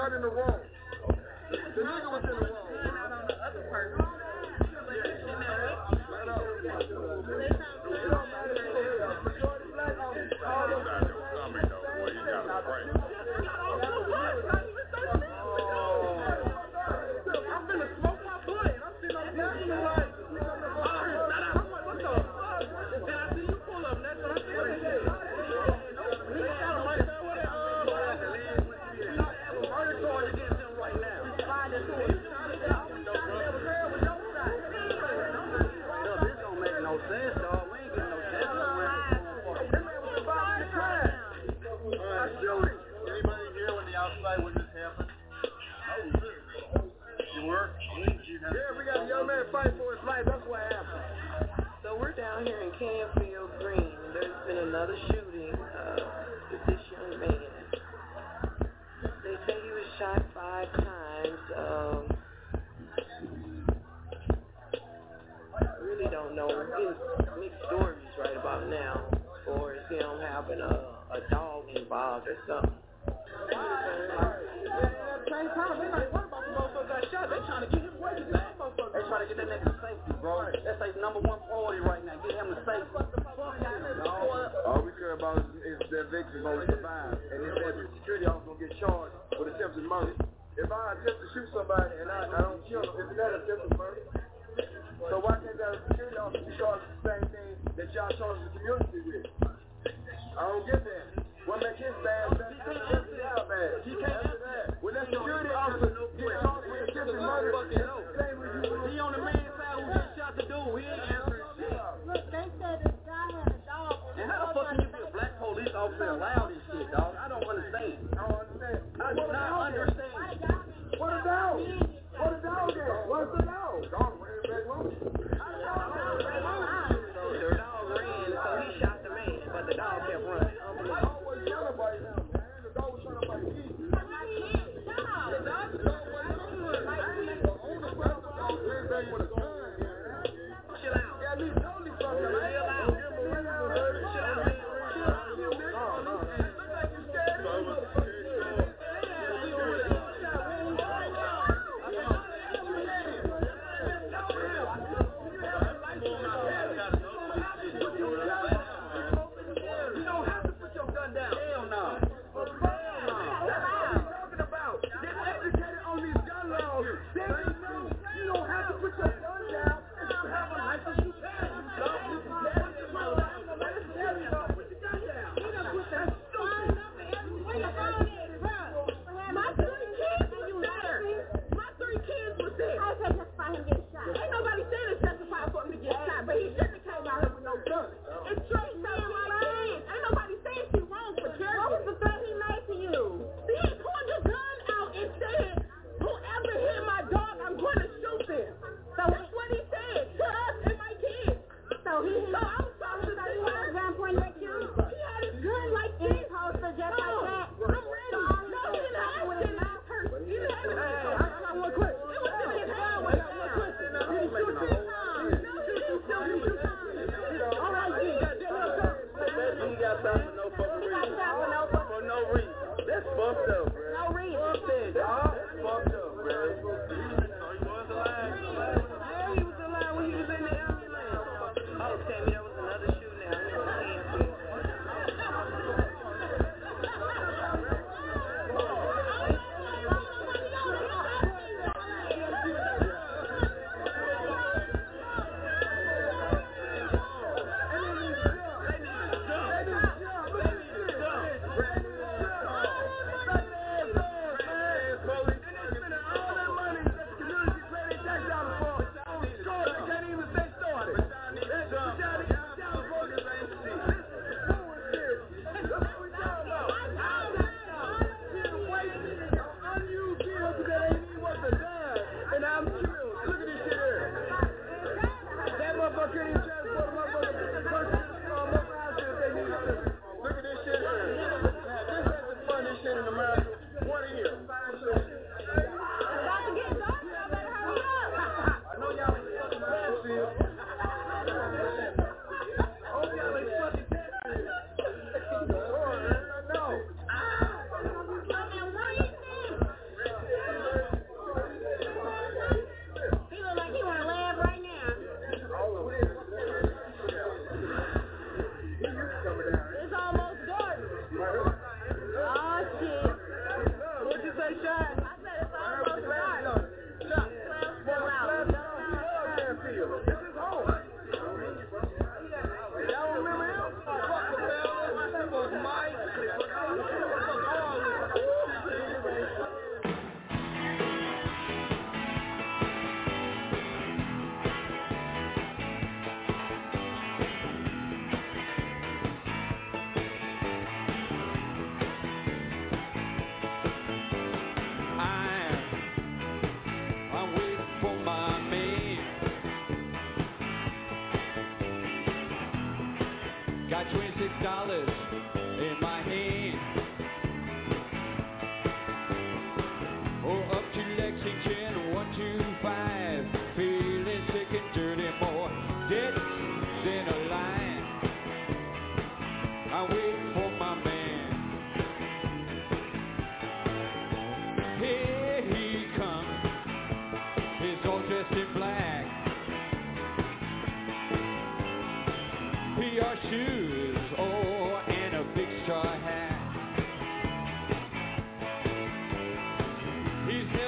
not in the wrong. The nigga was in the wrong.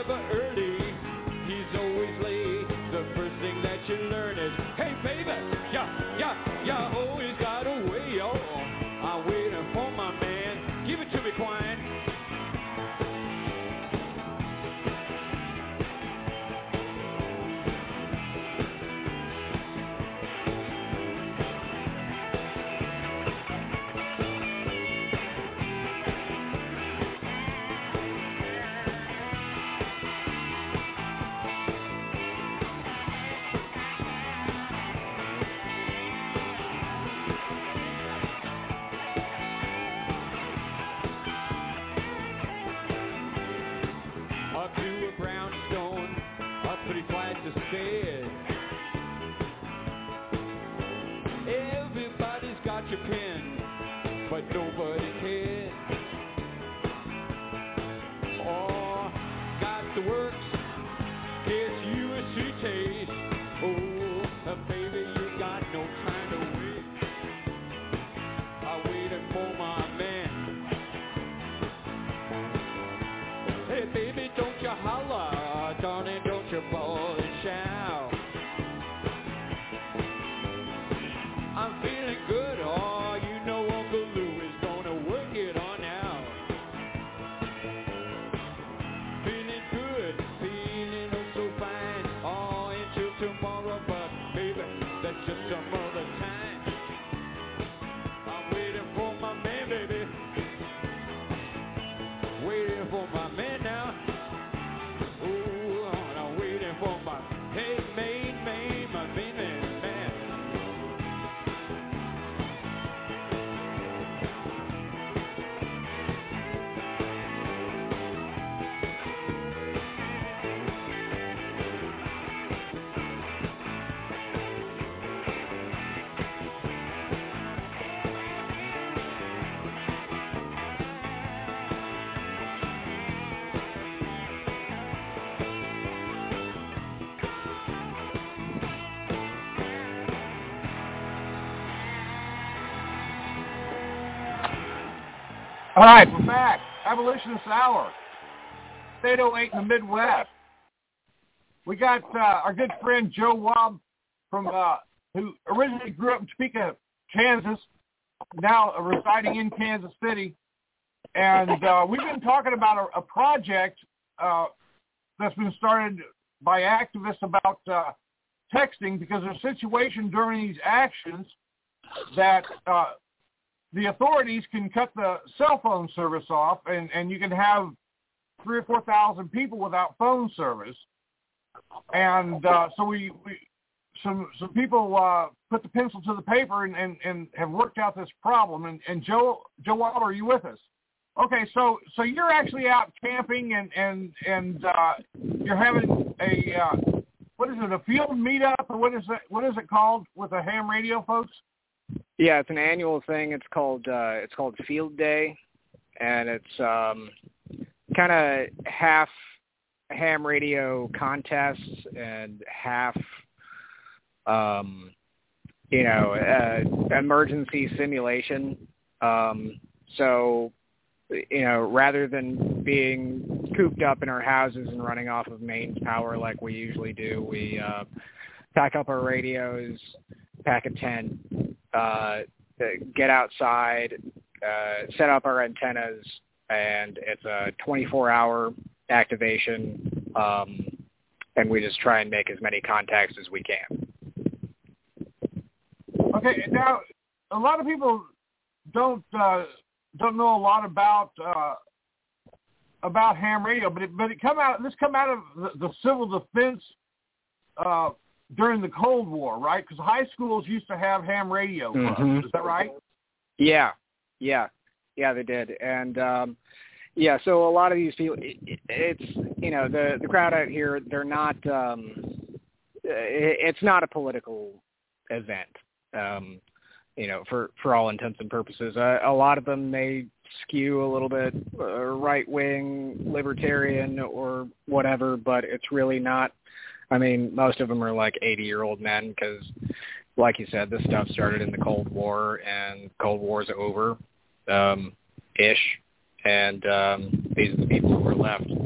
never early, he's always late. The first thing that you learn is, hey baby, yeah, yeah, yeah, always got a way, oh. I'm waiting for my man, give it to me quiet. Everybody's got your pen, but nobody cares. Oh, got the works, guess you a sweet taste. Oh, uh, baby, you got no time to wait. I'm waiting for my man. Hey, baby, don't you holler, darling, don't you bawl and shout. I'm feeling good, oh, you know Uncle Lou is gonna work it on out. Feeling good, feeling oh so fine, oh, until tomorrow, but baby, that's just some other time. I'm waiting for my man, baby, waiting for my man now. Ooh, I'm waiting for my, hey, main, main, my main man. All right, we're back. Abolitionist Hour. eight oh eight in the Midwest. We got uh, our good friend Joe Wob from uh, who originally grew up in Topeka, Kansas, now residing in Kansas City. And uh, we've been talking about a, a project uh, that's been started by activists about uh, texting, because there's a situation during these actions that uh, the authorities can cut the cell phone service off, and, and you can have three or four thousand people without phone service. And uh, so we, we some some people uh, put the pencil to the paper and, and, and have worked out this problem. And, and Joe Joe Waller, are you with us? Okay, so so you're actually out camping and and and uh, you're having a uh, what is it, a field meetup, or what is it what is it called with the ham radio folks? Yeah, it's an annual thing. It's called uh, it's called Field Day, and it's um, kind of half ham radio contests and half, um, you know, uh, emergency simulation. Um, so, you know, rather than being cooped up in our houses and running off of mains power like we usually do, we uh, pack up our radios, pack a tent, uh, get outside, uh, set up our antennas, and it's a twenty-four hour activation, um, and we just try and make as many contacts as we can. Okay, now a lot of people don't uh, don't know a lot about uh, about ham radio, but it, but it come out this come out of the, the civil defense uh, during the Cold War, right? Because high schools used to have ham radio clubs. Mm-hmm. Is that right? Yeah, yeah, yeah, they did, and um, yeah. So a lot of these people, it, it's you know the the crowd out here, they're not. Um, it, it's not a political event. Um, you know, for, for all intents and purposes. Uh, a lot of them may skew a little bit uh, right-wing, libertarian, or whatever, but it's really not. I mean, most of them are like eighty-year-old men because, like you said, this stuff started in the Cold War, and Cold War's over, um, ish, and um, these are the people who are left.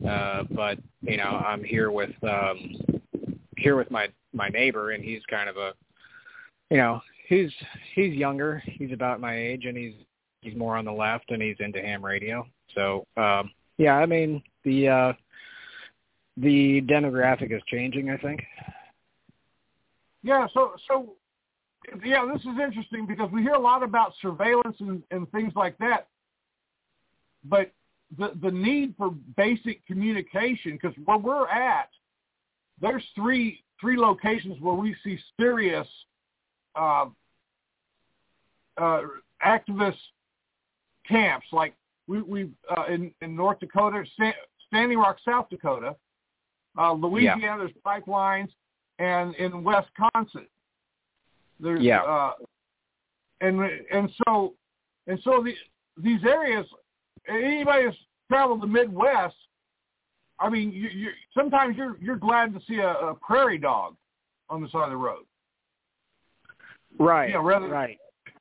uh, but you know, I'm here with um, here with my my neighbor, and he's kind of a, you know, he's he's younger, he's about my age, and he's he's more on the left, and he's into ham radio. So um, yeah, I mean the uh, the demographic is changing, I think. Yeah, so so yeah, this is interesting because we hear a lot about surveillance and, and things like that, but the the need for basic communication, because where we're at, there's three three locations where we see serious uh, uh, activist camps, like we we uh, in in North Dakota, Standing Rock, South Dakota, uh, Louisiana, yeah. There's pipelines, and in Wisconsin, there's yeah, uh, and and so and so the, these areas. Anybody who's traveled the Midwest, I mean, you, you, sometimes you're you're glad to see a, a prairie dog on the side of the road. Right. You know, rather, right.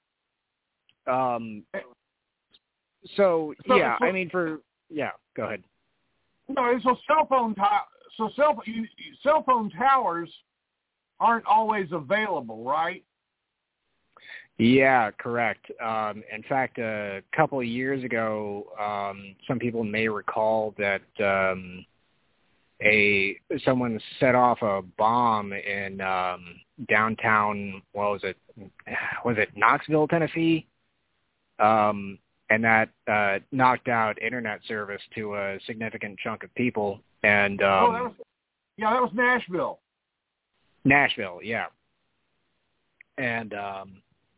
Um. So, so yeah, so, I mean, for yeah, go ahead. No, so cell phone to- so cell you, cell phone towers aren't always available, right? Yeah, correct. Um, in fact, a couple of years ago, um, some people may recall that um, a someone set off a bomb in um, downtown. What was it? Was it Knoxville, Tennessee? Um, and that uh, knocked out internet service to a significant chunk of people. And um, oh, that was, yeah, that was Nashville. Nashville, yeah. And um,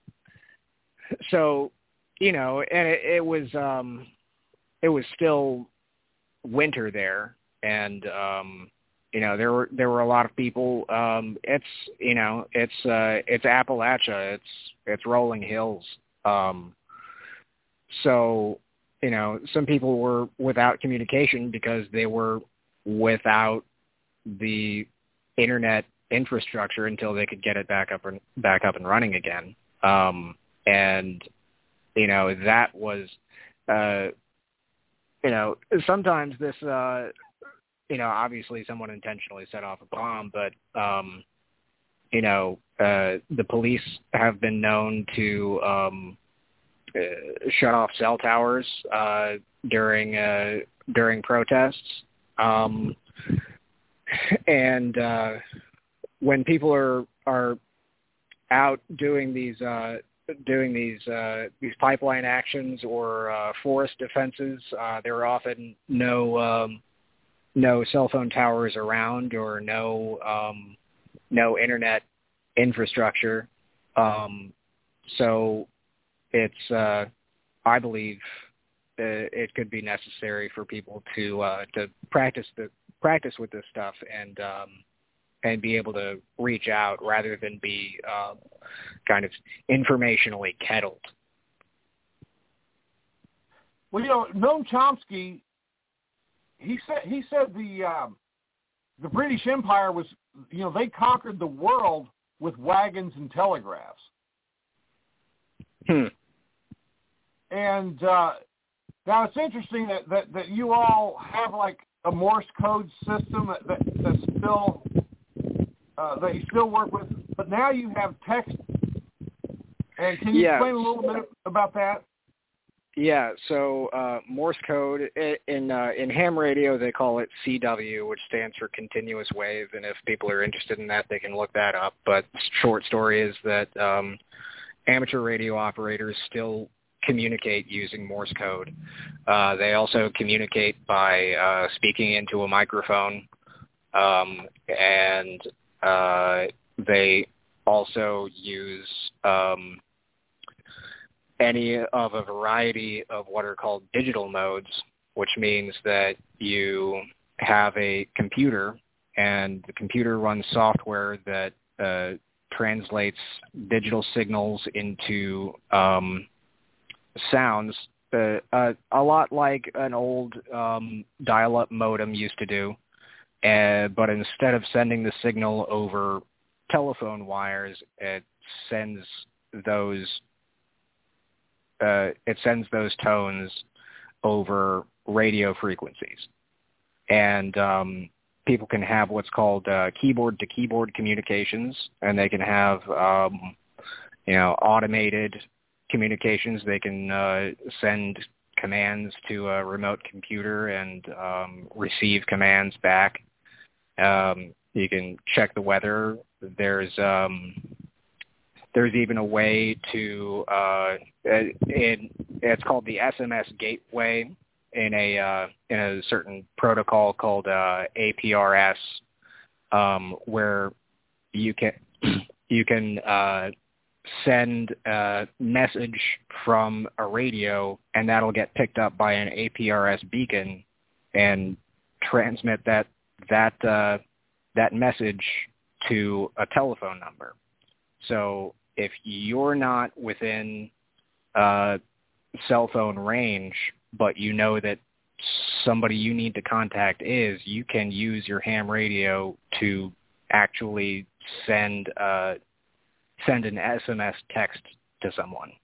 so, you know, and it, it was um, it was still winter there, and um, you know, there were there were a lot of people. Um, it's you know, it's uh, it's Appalachia, it's it's rolling hills. Um, so, you know, some people were without communication because they were without the internet infrastructure until they could get it back up and back up and running again. Um, and, you know, that was, uh, you know, sometimes this, uh, you know, obviously someone intentionally set off a bomb, but, um, you know, uh, the police have been known to um, uh, shut off cell towers uh, during uh, during protests. Um, and uh, when people are are out doing these uh, doing these uh, these pipeline actions or uh, forest defenses, uh, there are often no um, no cell phone towers around or no um, no internet infrastructure. Um, so it's uh, I believe uh, it could be necessary for people to uh, to practice the practice with this stuff and um, and be able to reach out rather than be um, kind of informationally kettled. Well, you know, Noam Chomsky, he said he said the um, the British Empire was, you know, they conquered the world with wagons and telegraphs. Hmm. And uh, now it's interesting that, that, that you all have like a Morse code system that, that that's still uh, that you still work with, but now you have text. And can you yeah. explain a little bit about that? Yeah, so uh, Morse code, in uh, in ham radio they call it C W, which stands for continuous wave, and if people are interested in that, they can look that up. But short story is that um, amateur radio operators still communicate using Morse code. Uh, they also communicate by uh, speaking into a microphone, um, and uh, they also use um, any of a variety of what are called digital modes, which means that you have a computer and the computer runs software that uh, translates digital signals into um, sounds, uh, uh, a lot like an old um, dial-up modem used to do. Uh, but instead of sending the signal over telephone wires, it sends those Uh, it sends those tones over radio frequencies. and um, people can have what's called uh, keyboard-to-keyboard communications, and they can have, um, you know, automated communications. They can uh, send commands to a remote computer and um, receive commands back. Um, you can check the weather. There's um, there's even a way to uh, it, it's called the S M S gateway in a uh, in a certain protocol called uh, A P R S, um, where you can you can uh, send a message from a radio, and that'll get picked up by an A P R S beacon and transmit that that uh, that message to a telephone number. So if you're not within uh, cell phone range, but you know that somebody you need to contact is, you can use your ham radio to actually send uh, send an S M S text to someone.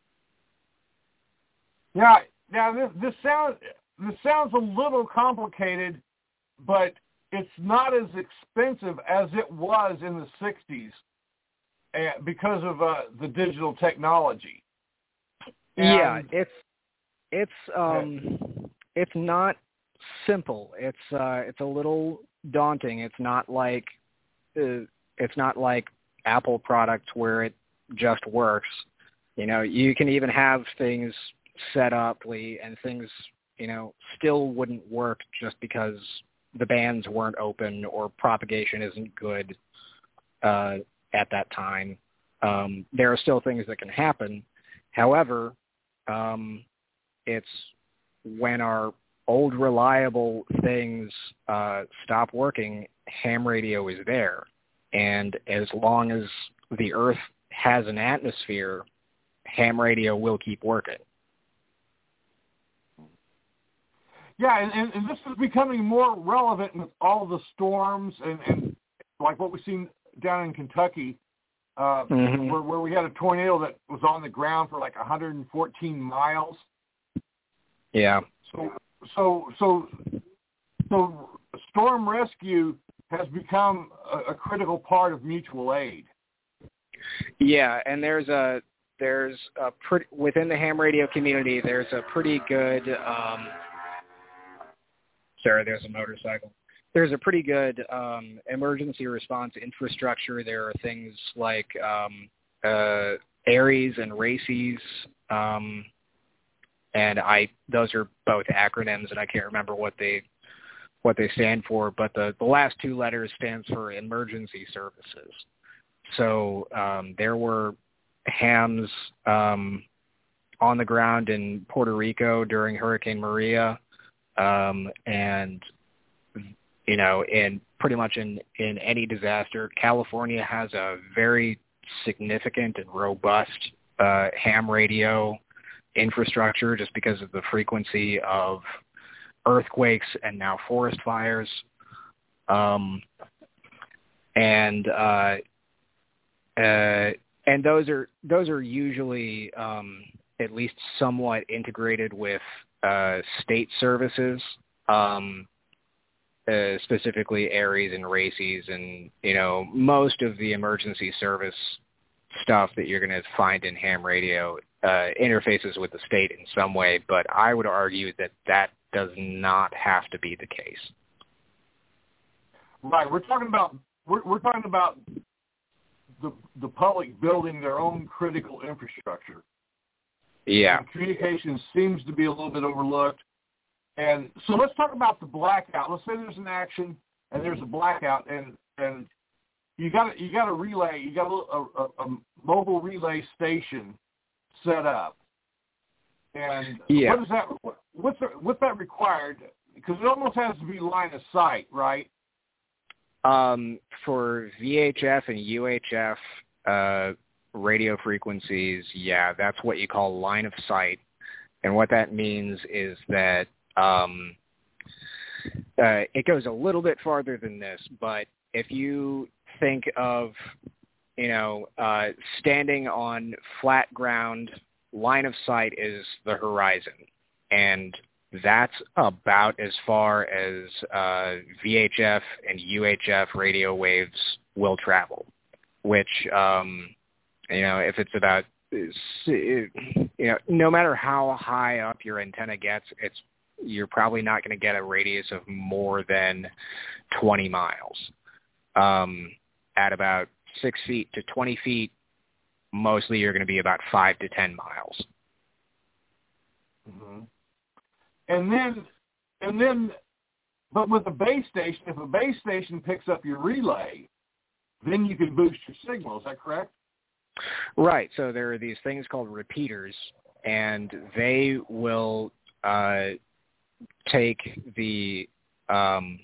Yeah, now this, this sounds this sounds a little complicated, but it's not as expensive as it was in the sixties uh, because of uh, the digital technology. And yeah, it's it's um it's not simple. It's uh it's a little daunting. It's not like uh, it's not like Apple products where it just works. You know, you can even have things set up and things, you know, still wouldn't work just because the bands weren't open or propagation isn't good uh, at that time. Um, there are still things that can happen. However, um, it's when our old reliable things uh, stop working, ham radio is there. And as long as the Earth has an atmosphere, ham radio will keep working. Yeah, and, and, and this is becoming more relevant with all the storms and, and like what we've seen down in Kentucky, uh, mm-hmm. where, where we had a tornado that was on the ground for like one hundred fourteen miles. Yeah. So, so, so, so storm rescue has become a, a critical part of mutual aid. Yeah, and there's a there's a pretty within the ham radio community. There's a pretty good. Um, sorry, there's a motorcycle. There's a pretty good um, emergency response infrastructure. There are things like um, uh, ARES and RACES, um, and I those are both acronyms, and I can't remember what they what they stand for. But the, the last two letters stands for emergency services. So um, there were hams um, on the ground in Puerto Rico during Hurricane Maria, um, and you know, in pretty much in, in any disaster. California has a very significant and robust uh, ham radio infrastructure just because of the frequency of earthquakes and now forest fires. Um, and uh, uh, and those are those are usually um, at least somewhat integrated with uh, state services. Um, Uh, specifically ARES and RACES, and you know most of the emergency service stuff that you're going to find in ham radio uh, interfaces with the state in some way, but I would argue that that does not have to be the case. Right, we're talking about we're, we're talking about the the public building their own critical infrastructure. Yeah, and communications seems to be a little bit overlooked. And so let's talk about the blackout. Let's say there's an action and there's a blackout, and and you got you got a relay, you got a, a, a mobile relay station set up. And yeah. what is that? What's the, what's that required? Because it almost has to be line of sight, right? Um, for V H F and U H F uh, radio frequencies, yeah, that's what you call line of sight. And what that means is that Um, uh, it goes a little bit farther than this, but if you think of, you know, uh, standing on flat ground, line of sight is the horizon, and that's about as far as uh, V H F and U H F radio waves will travel, which, um, you know, if it's about, you know, no matter how high up your antenna gets, it's you're probably not going to get a radius of more than twenty miles. Um, at about six feet to twenty feet, mostly you're going to be about five to ten miles. Mm-hmm. And then, and then, but with a base station, if a base station picks up your relay, then you can boost your signal. Is that correct? Right. So there are these things called repeaters, and they will uh, take the, um,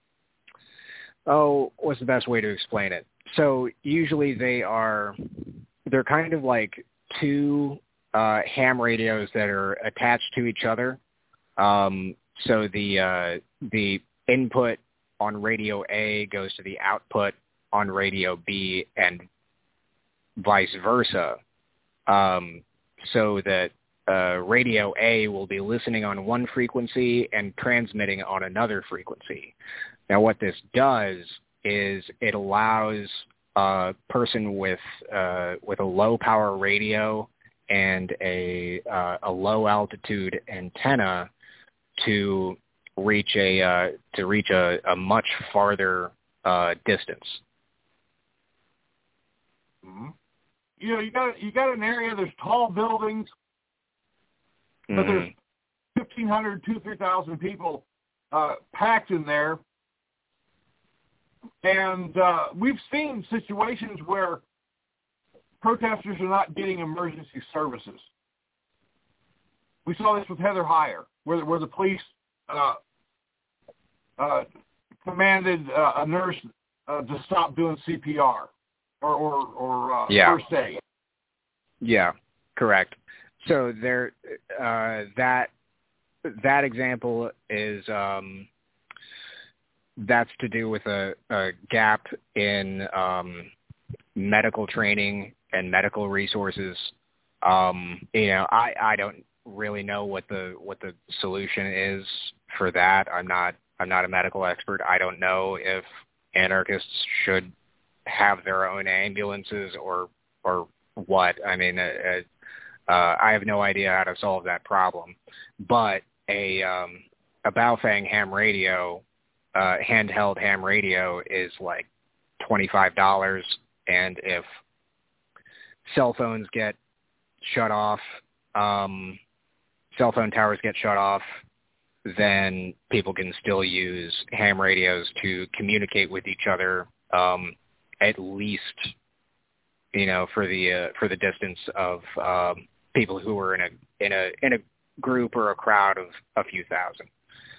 oh, what's the best way to explain it? So usually they are, they're kind of like two uh, ham radios that are attached to each other. Um, so the uh, the input on radio A goes to the output on radio B, and vice versa. Um, so that uh, radio A will be listening on one frequency and transmitting on another frequency. Now, what this does is it allows a person with uh, with a low power radio and a uh, a low altitude antenna to reach a uh, to reach a, a much farther uh, distance. Mm-hmm. You know, you got you got an area. There's tall buildings, but mm-hmm. there's fifteen hundred, two, three thousand people uh, packed in there, and uh, we've seen situations where protesters are not getting emergency services. We saw this with Heather Heyer, where where the police uh, uh, commanded uh, a nurse uh, to stop doing C P R. Or or, or uh, yeah. first aid. Yeah, correct. So there, uh, that that example is um, that's to do with a, a gap in um, medical training and medical resources. Um, you know, I, I don't really know what the what the solution is for that. I'm not I'm not a medical expert. I don't know if anarchists should have their own ambulances or or what. I mean, uh, uh, I have no idea how to solve that problem. But a um, a Baofeng ham radio, uh, handheld ham radio, is like twenty-five dollars, and if cell phones get shut off, um, cell phone towers get shut off, then people can still use ham radios to communicate with each other. Um, at least, you know, for the uh, for the distance of um, people who are in a in a in a group or a crowd of a few thousand.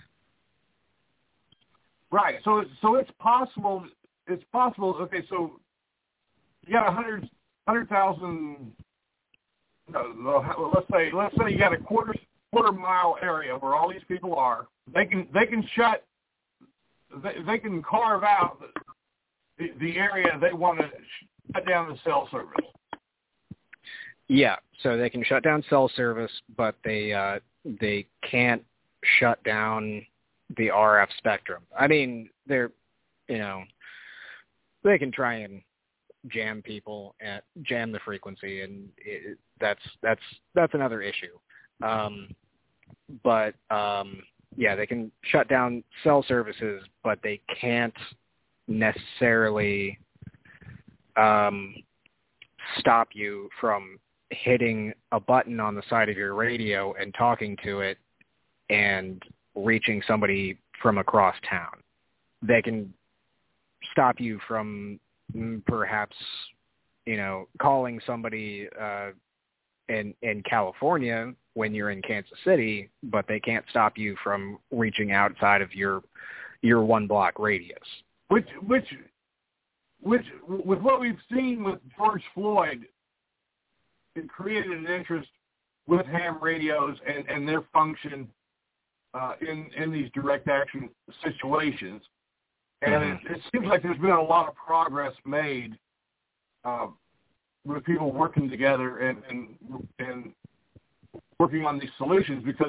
Right. So so it's possible. It's possible. Okay. So you got a hundred hundred thousand. Let's say let's say you got a quarter quarter mile area where all these people are. They can they can shut. They, they can carve out The, the area they want to shut down the cell service. Yeah, so they can shut down cell service, but they uh, they can't shut down the R F spectrum. I mean, they're, you know, they can try and jam people and jam the frequency, and it, that's that's that's another issue. Um, but um, yeah, they can shut down cell services, but they can't necessarily um, stop you from hitting a button on the side of your radio and talking to it and reaching somebody from across town. They can stop you from perhaps, you know, calling somebody uh, in in California when you're in Kansas City, but they can't stop you from reaching outside of your your one block radius. Which, which, which, with what we've seen with George Floyd, it created an interest with ham radios and, and their function uh, in in these direct action situations. And mm-hmm. it, it seems like there's been a lot of progress made uh, with people working together and, and and working on these solutions. Because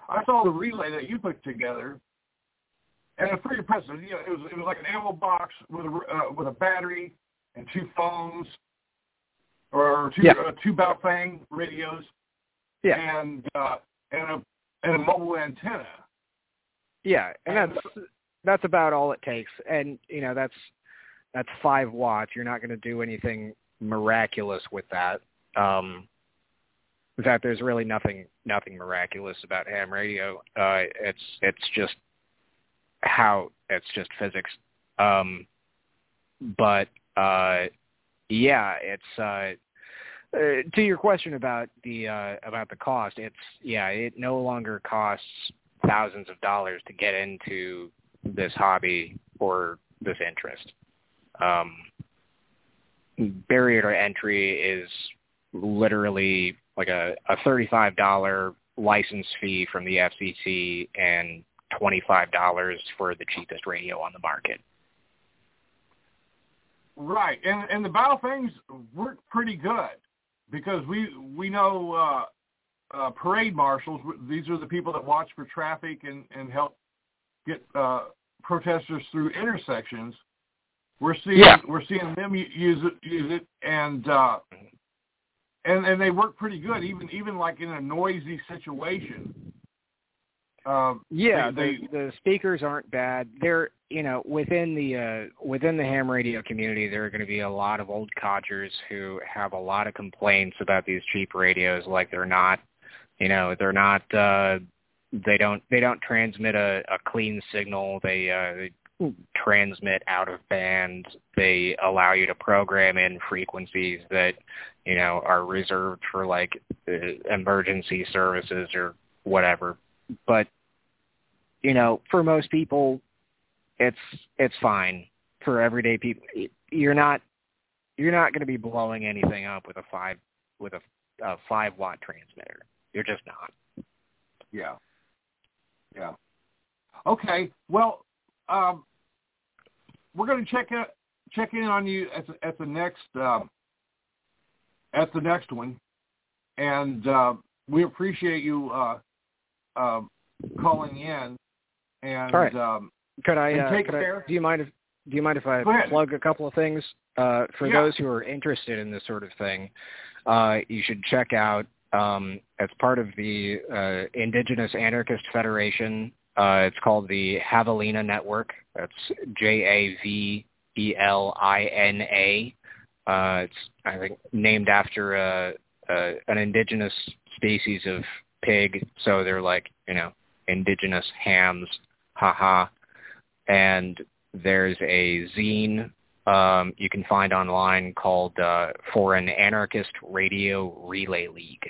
I saw the relay that you put together, and it's pretty impressive. You know, it was it was like an ammo box with a uh, with a battery and two phones, or two yeah. uh, two Baofeng radios, yeah, and uh, and a and a mobile antenna. Yeah, and that's that's about all it takes. And you know, that's that's five watts. You're not going to do anything miraculous with that. Um, in fact, there's really nothing nothing miraculous about ham radio. Uh, it's it's just how it's just physics. Um, but uh, yeah, it's uh, uh, to your question about the uh, about the cost. It's yeah, it no longer costs thousands of dollars to get into this hobby or this interest. Um, barrier to entry is literally like a, a thirty-five dollars license fee from the F C C and twenty-five dollars for the cheapest radio on the market. Right, and and the Baofengs work pretty good because we we know uh, uh, parade marshals. These are the people that watch for traffic and, and help get uh, protesters through intersections. We're seeing yeah. we're seeing them use it use it and uh, and and they work pretty good even even like in a noisy situation. Uh, yeah, they, the the speakers aren't bad. They're you know within the uh, within the ham radio community, there are going to be a lot of old codgers who have a lot of complaints about these cheap radios. Like they're not, you know, they're not. Uh, they don't they don't transmit a, a clean signal. They, uh, they transmit out of band. They allow you to program in frequencies that you know are reserved for like uh, emergency services or whatever. But you know, for most people, it's it's fine. For everyday people, you're not you're not going to be blowing anything up with a five with a, a five watt transmitter. You're just not. Yeah. Yeah. Okay. Well, um, we're going to check out, check in on you at the, at the next um, at the next one, and uh, we appreciate you uh, uh, calling in. And all right. um, could I? and Uh, take could care. I do you mind if do you mind if I Go ahead. plug a couple of things uh, for Yeah. those who are interested in this sort of thing? Uh, you should check out. Um, as part of the uh, Indigenous Anarchist Federation, uh, it's called the Javelina Network. That's J A V E L I N A. Uh, it's, I think, named after a, a, an indigenous species of pig. So they're like, you know, indigenous hams, haha. And there's a zine um, you can find online called uh, For an Anarchist Radio Relay League.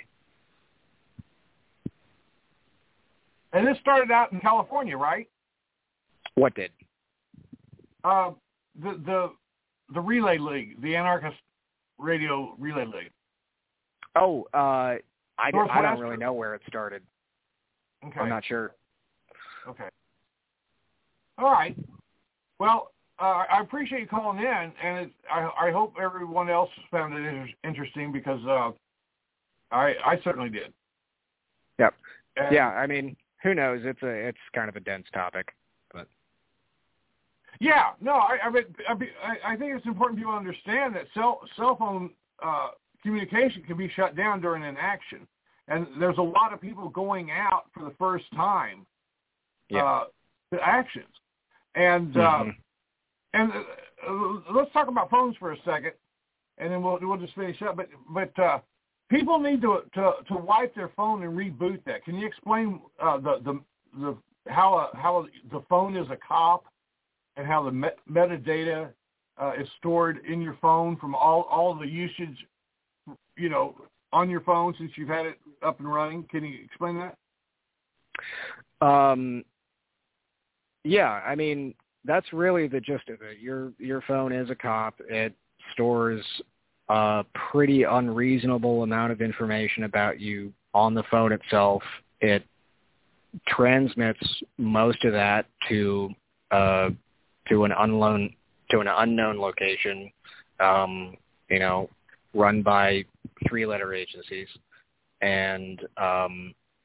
And this started out in California, right? What did? Uh, the the the Relay League, the Anarchist Radio Relay League. Oh, uh, I, I don't Northwest? really know where it started. Okay. I'm not sure. Okay. All right. Well, uh, I appreciate you calling in, and it, I, I hope everyone else found it inter- interesting because uh, I I certainly did. Yep. And yeah, I mean, who knows? It's a it's kind of a dense topic, but yeah, no, I I, mean, I, mean, I I think it's important people understand that cell cell phone uh, communication can be shut down during an action, and there's a lot of people going out for the first time yeah. uh, to actions, and mm-hmm. uh, and uh, let's talk about phones for a second, and then we'll we'll just finish up. But but uh, people need to, to to wipe their phone and reboot that. Can you explain uh, the the the how a, how the phone is a cop and how the met- metadata uh, is stored in your phone from all all the usage, you know, on your phone since you've had it up and running? Can you explain that? Um. Yeah, I mean, that's really the gist of it. Your your phone is a cop. It stores a pretty unreasonable amount of information about you on the phone itself. It transmits most of that to uh, to an unknown to an unknown location, um, you know, run by three-letter agencies, and um,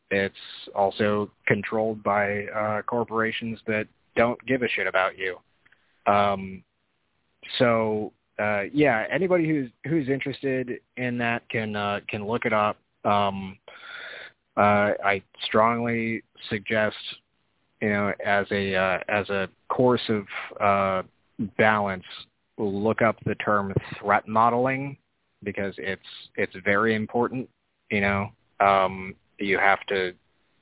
it's also controlled by uh, corporations that don't give a shit about you. Um, so uh, yeah, anybody who's who's interested in that can uh, can look it up. Um, uh, I strongly suggest, you know, as a uh, as a course of uh, balance, look up the term threat modeling, because it's it's very important. You know, um, you have to.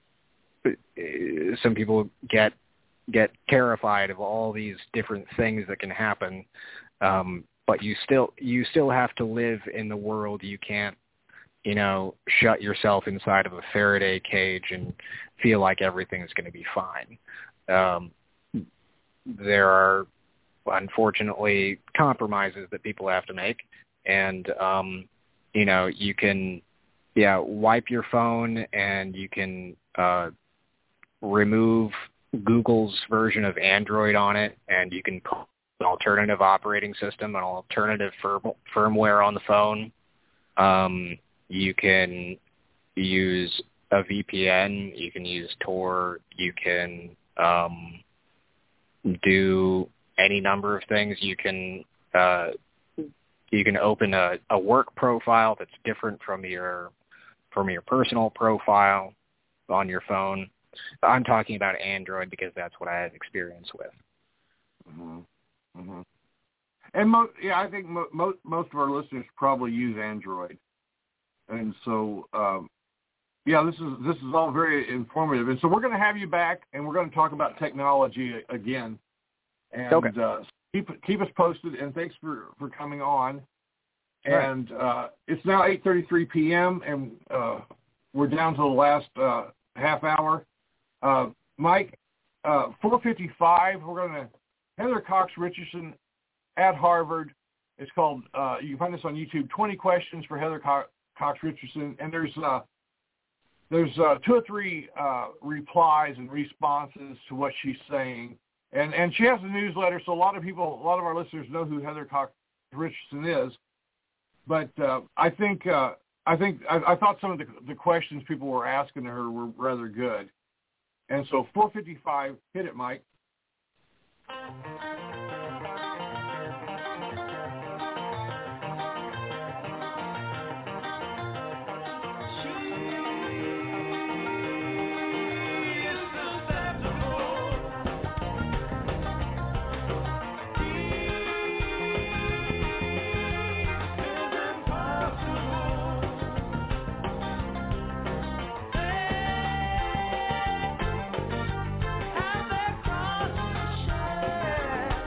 Some people get get terrified of all these different things that can happen, um, but you still you still have to live in the world. You can't, you know, shut yourself inside of a Faraday cage and feel like everything's going to be fine. Um, there are, unfortunately, compromises that people have to make, and um, you know, you can, yeah, wipe your phone, and you can uh, remove Google's version of Android on it, and you can put an alternative operating system, an alternative firm- firmware on the phone. Um, you can use a V P N, you can use Tor, you can um, do any number of things. You can uh, you can open a, a work profile that's different from your from your personal profile on your phone. I'm talking about Android because that's what I have experience with. Mm-hmm. Mm-hmm. And mo- yeah, I think mo- mo- most of our listeners probably use Android, and so um, yeah, this is this is all very informative. And so we're going to have you back, and we're going to talk about technology again. And okay. uh, keep keep us posted. And thanks for, for coming on. Right. And uh, it's now eight thirty-three p.m. and uh, we're down to the last uh, half hour. Uh, Mike, uh, four fifty-five. We're going to Heather Cox Richardson at Harvard. It's called. Uh, you can find this on YouTube. twenty questions for Heather Co- Cox Richardson, and there's uh, there's uh, two or three uh, replies and responses to what she's saying, and and she has a newsletter, so a lot of people, a lot of our listeners know who Heather Cox Richardson is. But uh, I think uh, I think I, I thought some of the, the questions people were asking her were rather good, and so four fifty-five, hit it, Mike. Have they crossed the shore?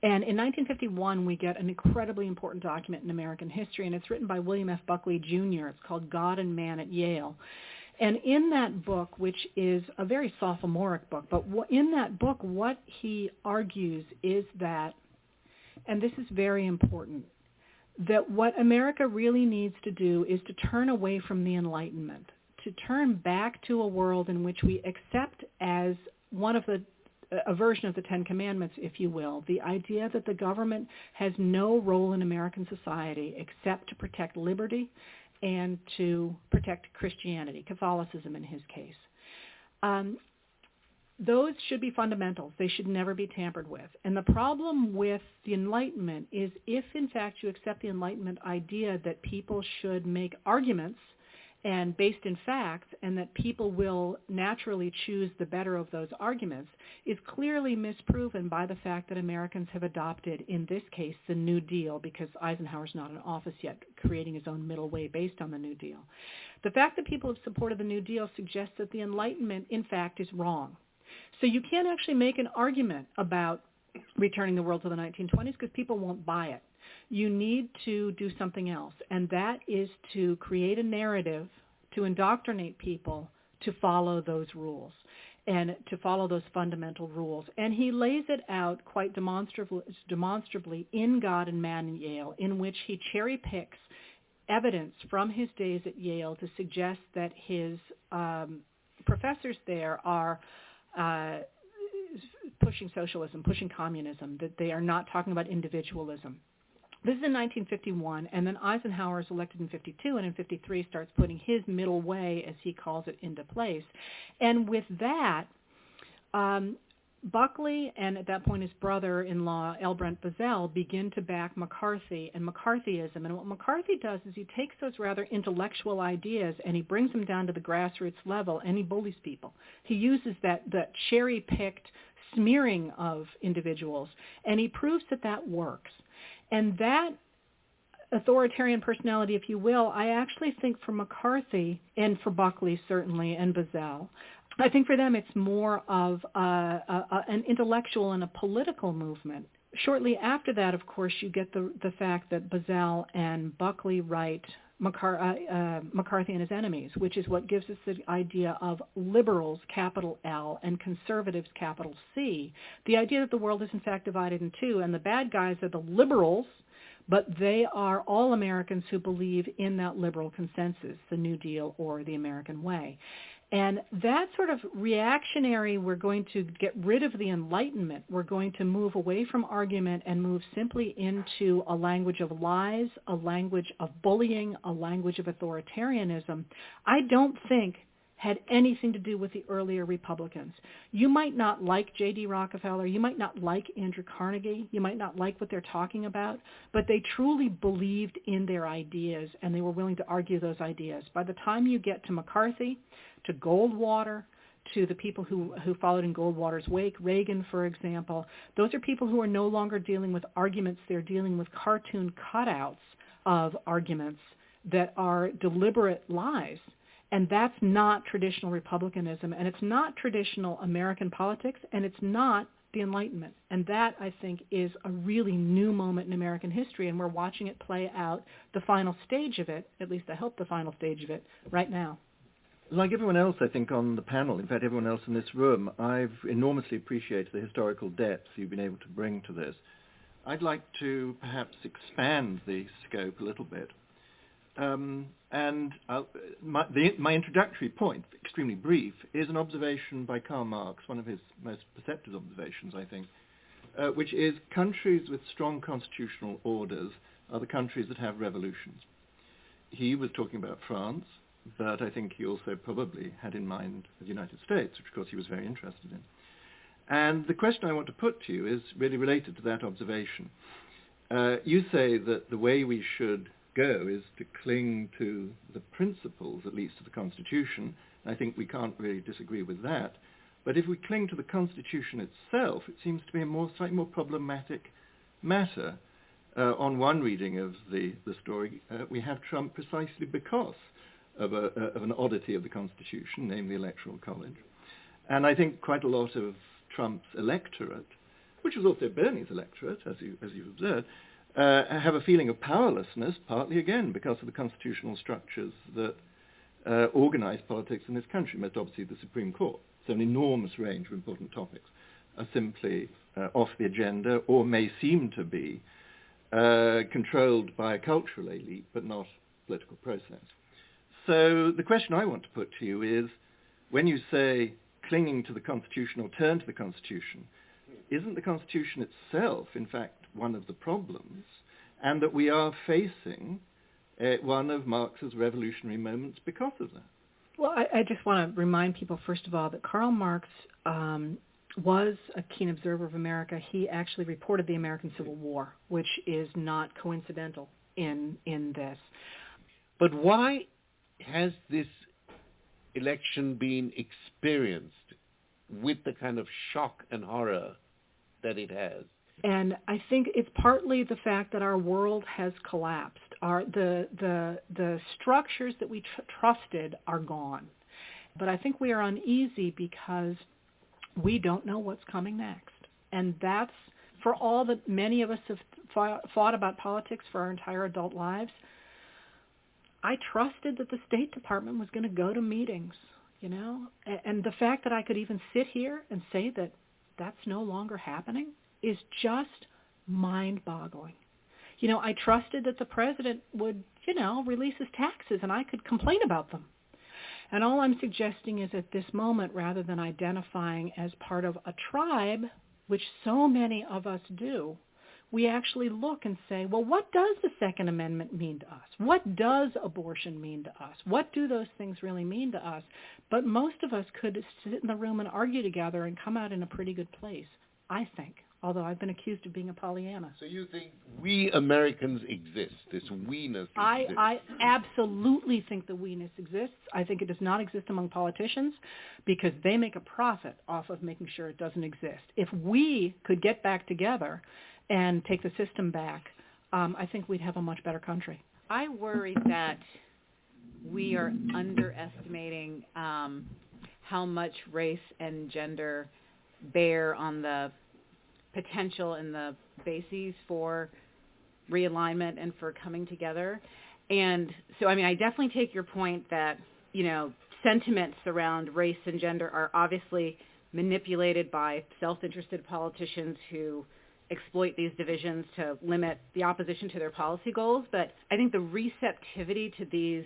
And in nineteen fifty-one, we get an incredibly important document in American history, and it's written by William F. Buckley, Junior It's called God and Man at Yale. And in that book, which is a very sophomoric book, but in that book, what he argues is that, and this is very important, that what America really needs to do is to turn away from the Enlightenment, to turn back to a world in which we accept as one of the, a version of the Ten Commandments, if you will, the idea that the government has no role in American society except to protect liberty and to protect Christianity, Catholicism in his case. Um, those should be fundamentals. They should never be tampered with. And the problem with the Enlightenment is if, in fact, you accept the Enlightenment idea that people should make arguments and based in facts, and that people will naturally choose the better of those arguments, is clearly misproven by the fact that Americans have adopted, in this case, the New Deal, because Eisenhower's not in office yet, creating his own middle way based on the New Deal. The fact that people have supported the New Deal suggests that the Enlightenment, in fact, is wrong. So you can't actually make an argument about returning the world to the nineteen twenties because people won't buy it. You need to do something else, and that is to create a narrative to indoctrinate people to follow those rules and to follow those fundamental rules. And he lays it out quite demonstrably, demonstrably in God and Man at Yale, in which he cherry picks evidence from his days at Yale to suggest that his um, professors there are uh, pushing socialism, pushing communism, that they are not talking about individualism. This is in nineteen fifty-one, and then Eisenhower is elected in fifty-two, and in fifty-three starts putting his middle way, as he calls it, into place. And with that, um, Buckley and at that point his brother-in-law, L. Brent Bozell, begin to back McCarthy and McCarthyism. And what McCarthy does is he takes those rather intellectual ideas and he brings them down to the grassroots level, and he bullies people. He uses that, that cherry-picked smearing of individuals, and he proves that that works. And that authoritarian personality, if you will, I actually think for McCarthy and for Buckley certainly and Bozell, I think for them it's more of a, a, an intellectual and a political movement. Shortly after that, of course, you get the, the fact that Bozell and Buckley write McCar- uh, uh, McCarthy and His Enemies, which is what gives us the idea of liberals, capital L, and conservatives, capital C. The idea that the world is in fact divided in two, and the bad guys are the liberals, but they are all Americans who believe in that liberal consensus, the New Deal or the American way. And that sort of reactionary, we're going to get rid of the Enlightenment, we're going to move away from argument and move simply into a language of lies, a language of bullying, a language of authoritarianism, I don't think had anything to do with the earlier Republicans. You might not like J D Rockefeller, you might not like Andrew Carnegie, you might not like what they're talking about, but they truly believed in their ideas and they were willing to argue those ideas. By the time you get to McCarthy, to Goldwater, to the people who, who followed in Goldwater's wake, Reagan, for example, those are people who are no longer dealing with arguments, they're dealing with cartoon cutouts of arguments that are deliberate lies. And that's not traditional Republicanism, and it's not traditional American politics, and it's not the Enlightenment. And that, I think, is a really new moment in American history, and we're watching it play out, the final stage of it, at least I hope the final stage of it, right now. Like everyone else, I think, on the panel, in fact, everyone else in this room, I've enormously appreciated the historical depth you've been able to bring to this. I'd like to perhaps expand the scope a little bit. Um, and uh, my, the, my introductory point, extremely brief, is an observation by Karl Marx, one of his most perceptive observations, I think, uh, which is countries with strong constitutional orders are the countries that have revolutions. He was talking about France, but I think he also probably had in mind the United States, which of course he was very interested in. And the question I want to put to you is really related to that observation. Uh, you say that the way we should go is to cling to the principles, at least of the Constitution. I think we can't really disagree with that. But if we cling to the Constitution itself, it seems to be a more, slightly more problematic matter. Uh, on one reading of the, the story, uh, we have Trump precisely because of, a, uh, of an oddity of the Constitution, namely the Electoral College. And I think quite a lot of Trump's electorate which was also Bernie's electorate, as you as you've observed, uh, have a feeling of powerlessness, partly again because of the constitutional structures that uh, organize politics in this country. Most obviously, the Supreme Court. So an enormous range of important topics are simply uh, off the agenda, or may seem to be uh, controlled by a cultural elite, but not political process. So the question I want to put to you is, when you say clinging to the Constitution or turn to the Constitution, isn't the Constitution itself, in fact, one of the problems, and that we are facing uh, one of Marx's revolutionary moments because of that? Well, I, I just want to remind people, first of all, that Karl Marx um, was a keen observer of America. He actually reported the American Civil War, which is not coincidental in in this. But why has this election been experienced with the kind of shock and horror that it has? And I think it's partly the fact that our world has collapsed. Our the the the structures that we tr- trusted are gone. But I think we are uneasy because we don't know what's coming next. And that's, for all that many of us have th- thought about politics for our entire adult lives, I trusted that the State Department was going to go to meetings, you know, and, and the fact that I could even sit here and say that that's no longer happening is just mind-boggling. You know, I trusted that the president would, you know, release his taxes and I could complain about them. And all I'm suggesting is at this moment, rather than identifying as part of a tribe, which so many of us do, we actually look and say, well, what does the Second Amendment mean to us? What does abortion mean to us? What do those things really mean to us? But most of us could sit in the room and argue together and come out in a pretty good place, I think, although I've been accused of being a Pollyanna. So you think we Americans exist, this we-ness I, exists? I absolutely think the we-ness exists. I think it does not exist among politicians because they make a profit off of making sure it doesn't exist. If we could get back together and take the system back, um, I think we'd have a much better country. I worry that we are underestimating um, how much race and gender bear on the potential and the bases for realignment and for coming together. And so, I mean, I definitely take your point that, you know, sentiments around race and gender are obviously manipulated by self-interested politicians who exploit these divisions to limit the opposition to their policy goals. But I think the receptivity to these,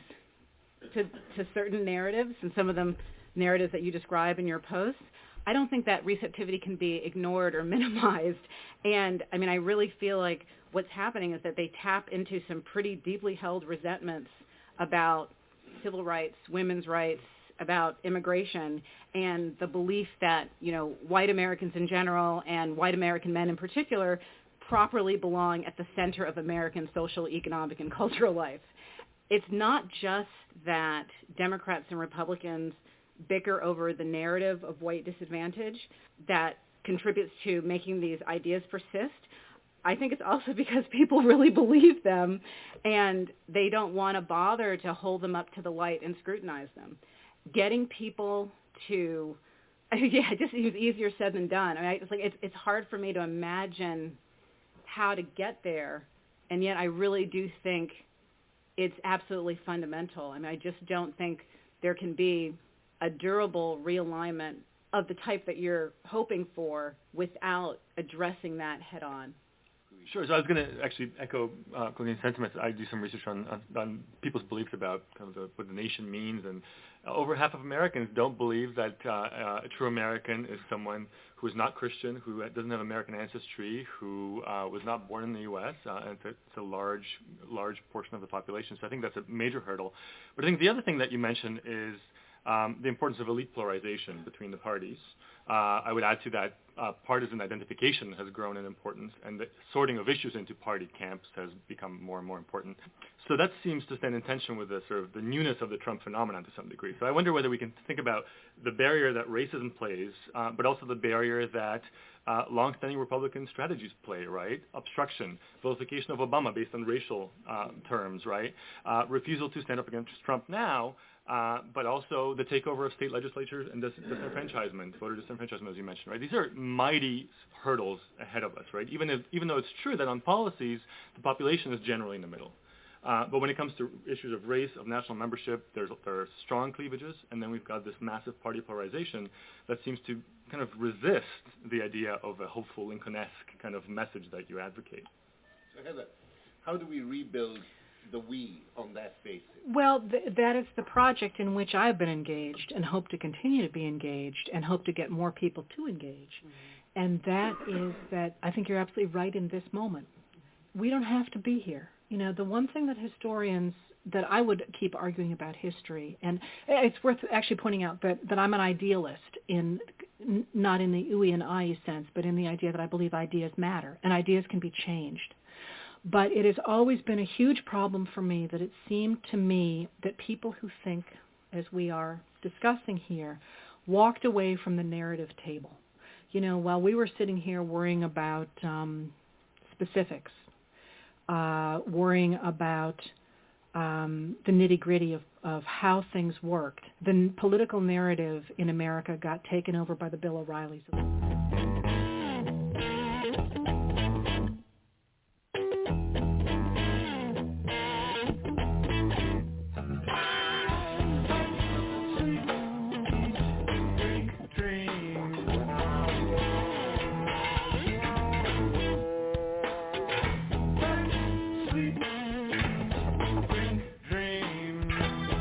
to, to certain narratives, and some of them narratives that you describe in your posts, I don't think that receptivity can be ignored or minimized. And, I mean, I really feel like what's happening is that they tap into some pretty deeply held resentments about civil rights, women's rights, about immigration, and the belief that, you know, white Americans in general and white American men in particular properly belong at the center of American social, economic, and cultural life. It's not just that Democrats and Republicans bicker over the narrative of white disadvantage that contributes to making these ideas persist. I think it's also because people really believe them and they don't want to bother to hold them up to the light and scrutinize them. Getting people to, yeah, it just is easier said than done. I mean, it's like it's it's hard for me to imagine how to get there, and yet I really do think it's absolutely fundamental. I mean, I just don't think there can be a durable realignment of the type that you're hoping for without addressing that head on. Sure. So I was going to actually echo uh, Coleen's sentiments. I do some research on, on, on people's beliefs about kind of the, what the nation means, and uh, over half of Americans don't believe that uh, uh, a true American is someone who is not Christian, who doesn't have American ancestry, who uh, was not born in the U S, uh, and it's a, it's a large, large portion of the population. So I think that's a major hurdle. But I think the other thing that you mentioned is um, the importance of elite polarization between the parties. Uh, I would add to that uh, partisan identification has grown in importance, and the sorting of issues into party camps has become more and more important. So that seems to stand in tension with the sort of the newness of the Trump phenomenon to some degree. So I wonder whether we can think about the barrier that racism plays, uh, but also the barrier that uh, long-standing Republican strategies play, right? Obstruction, vilification of Obama based on racial uh, terms, right? Uh, refusal to stand up against Trump now, uh, but also the takeover of state legislatures and dis- disenfranchisement, voter disenfranchisement, as you mentioned, right? These are mighty hurdles ahead of us, right? Even if, even though it's true that on policies, the population is generally in the middle. Uh, but when it comes to issues of race, of national membership, there's, there are strong cleavages, and then we've got this massive party polarization that seems to kind of resist the idea of a hopeful Lincoln-esque kind of message that you advocate. So Heather, how do we rebuild the we on that basis? Well, th- that is the project in which I've been engaged and hope to continue to be engaged and hope to get more people to engage. Mm-hmm. And that is that I think you're absolutely right in this moment. We don't have to be here. You know, the one thing that historians, that I would keep arguing about history, and it's worth actually pointing out that, that I'm an idealist, in n- not in the ooey and aye sense, but in the idea that I believe ideas matter, and ideas can be changed. But it has always been a huge problem for me that it seemed to me that people who think, as we are discussing here, walked away from the narrative table. You know, while we were sitting here worrying about um, specifics, Uh, worrying about um, the nitty-gritty of, of how things worked, the n- political narrative in America got taken over by the Bill O'Reillys.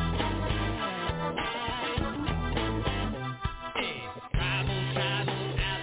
Travel, travel,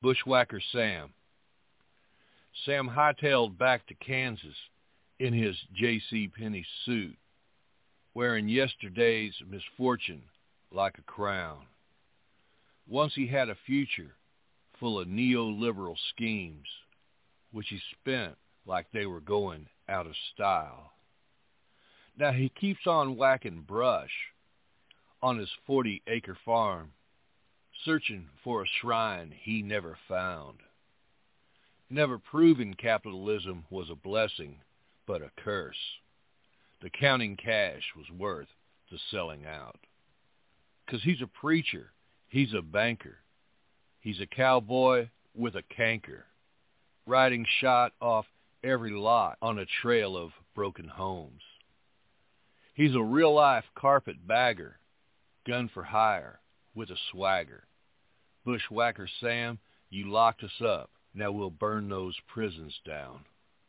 Bushwhacker Sam. Sam hightailed back to Kansas in his J C. Penney suit, wearing yesterday's misfortune like a crown. Once he had a future full of neoliberal schemes, which he spent like they were going out of style. Now he keeps on whacking brush on his forty-acre farm, searching for a shrine he never found, never proving capitalism was a blessing but a curse. The counting cash was worth the selling out. 'Cause he's a preacher, he's a banker, he's a cowboy with a canker, riding shot off every lot on a trail of broken homes. He's a real-life carpetbagger, gun for hire with a swagger. Bushwhacker Sam, you locked us up, now we'll burn those prisons down.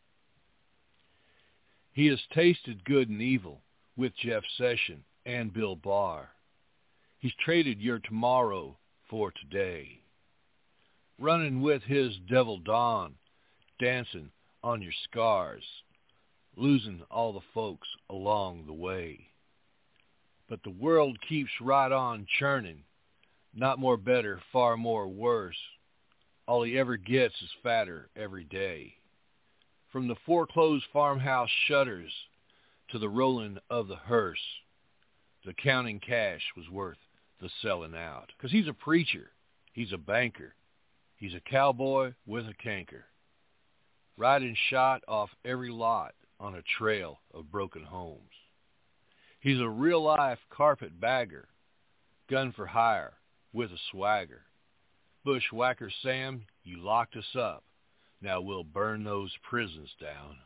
He has tasted good and evil with Jeff Sessions and Bill Barr. He's traded your tomorrow for today, running with his Devil Dawn, dancing on your scars, losing all the folks along the way. But the world keeps right on churning, not more better, far more worse. All he ever gets is fatter every day. From the foreclosed farmhouse shutters to the rolling of the hearse, the counting cash was worth the selling out. 'Cause he's a preacher, he's a banker, he's a cowboy with a canker, riding shot off every lot on a trail of broken homes. He's a real-life carpetbagger, gun for hire with a swagger. Bushwhacker Sam, you locked us up, now we'll burn those prisons down.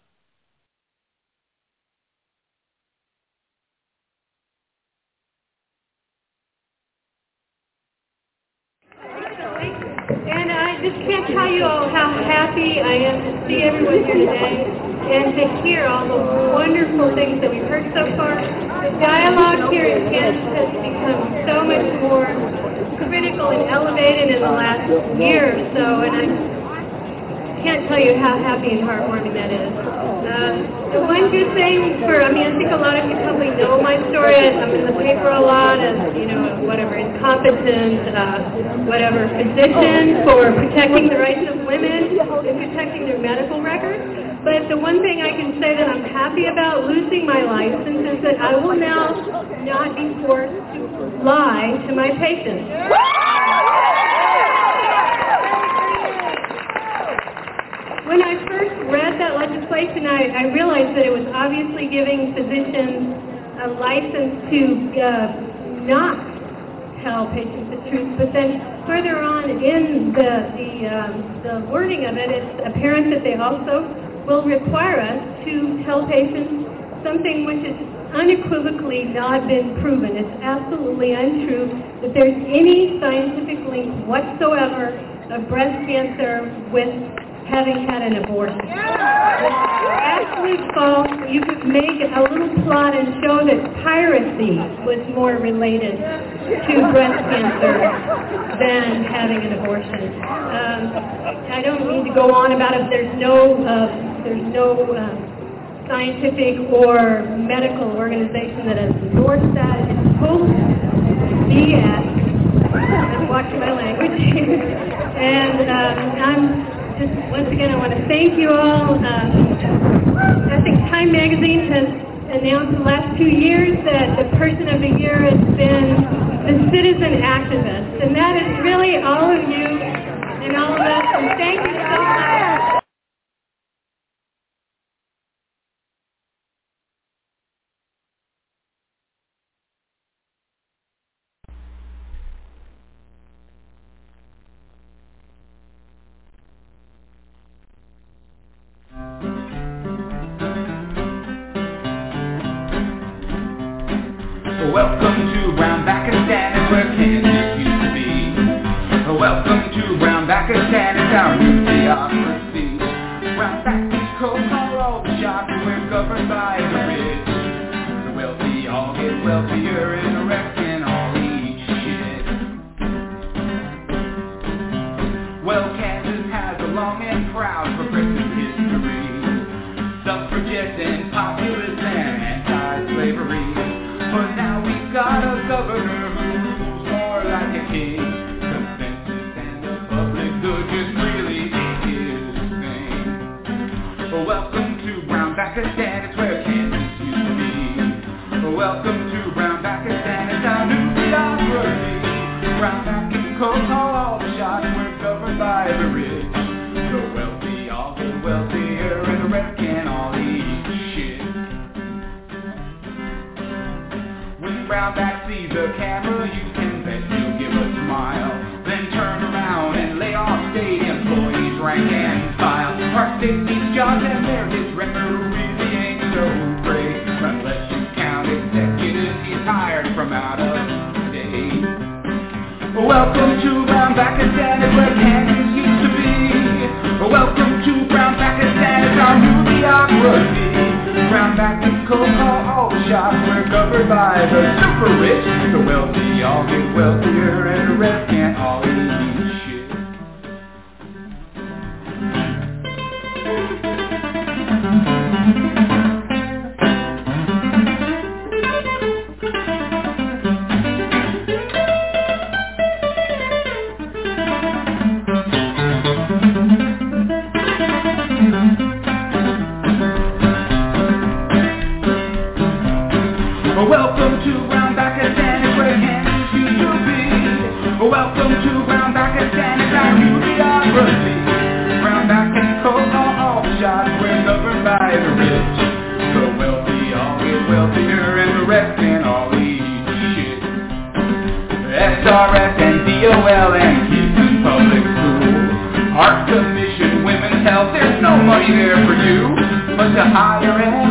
And I just can't tell you all how happy I am to see everyone here today and to hear all the wonderful things that we've heard so far. The dialogue here in Kansas has become so much more critical and elevated in the last year or so, and I can't tell you how happy and heartwarming that is. Uh, the one good thing for, I mean, I think a lot of you probably know my story. I'm in the paper a lot as, you know, whatever, incompetent, uh, whatever, physician for protecting the rights of women and protecting their medical records. But the one thing I can say that I'm happy about losing my license is that I will now not be forced to lie to my patients. When I first read that legislation, I, I realized that it was obviously giving physicians a license to uh, not tell patients the truth. But then further on in the the, um, the wording of it, it's apparent that they also will require us to tell patients something which is unequivocally not been proven. It's absolutely untrue that there's any scientific link whatsoever of breast cancer with having had an abortion. Absolute false. You could make a little plot and show that piracy was more related to breast cancer than having an abortion. Um, I don't need to go on about it. There's no, uh, there's no uh, scientific or medical organization that has endorsed that. It's total B S. I'm watching my language here. And um, I'm just, once again, I want to thank you all. Uh, I think Time Magazine has announced the last two years that the Person of the Year has been the citizen activist. And that is really all of you and all of us. And thank you so much. Welcome to Brown-Bakistan, it's where Kansas used to be. Welcome to Brown-Bakistan, it's our new theocracy. Brown-Bakis call all the shots, we're governed by the rich. The wealthy all get wealthier and the rest can all eat shit. Well, suffragettes and populists and anti-slavery. But now we've got a governor who rules more like a king. Consensus and the public good just really ain't his thing. Well, welcome to Brown Pakistan, it's where Kansas used to be. Well, welcome to Brown Pakistan, it's our new theocracy. Brown Pak and Coke call all the shots, we're governed by the rich. The wealthy all get wealthier and the rest can all eat shit. When Brown Pak sees the camera, you can bet he'll give a smile. Then turn around and lay off state employees rank and file. Our state needs jobs and their his record really ain't so great. Unless you count executives he's hired from out of state. Welcome to Brown Pakistan, it's where Kansas used to be. Welcome to Brown Pakistan, it's our new theocracy. Brown Pak and Coke call all the shots, we're covered by the super rich. The wealthy all get wealthier and the rest can't all eat shit. Welcome to Brown Pakistan, it's where Kansas used to be. Welcome to Brown Pakistan, it's our new theocracy. Brown Pak and Coke call all the shots, we're governed by the rich. The wealthy all get wealthier and the rest can all eat shit. S R S and D O L and kids in public schools. Art Commission, women's health, there's no money there for you. But to higher ed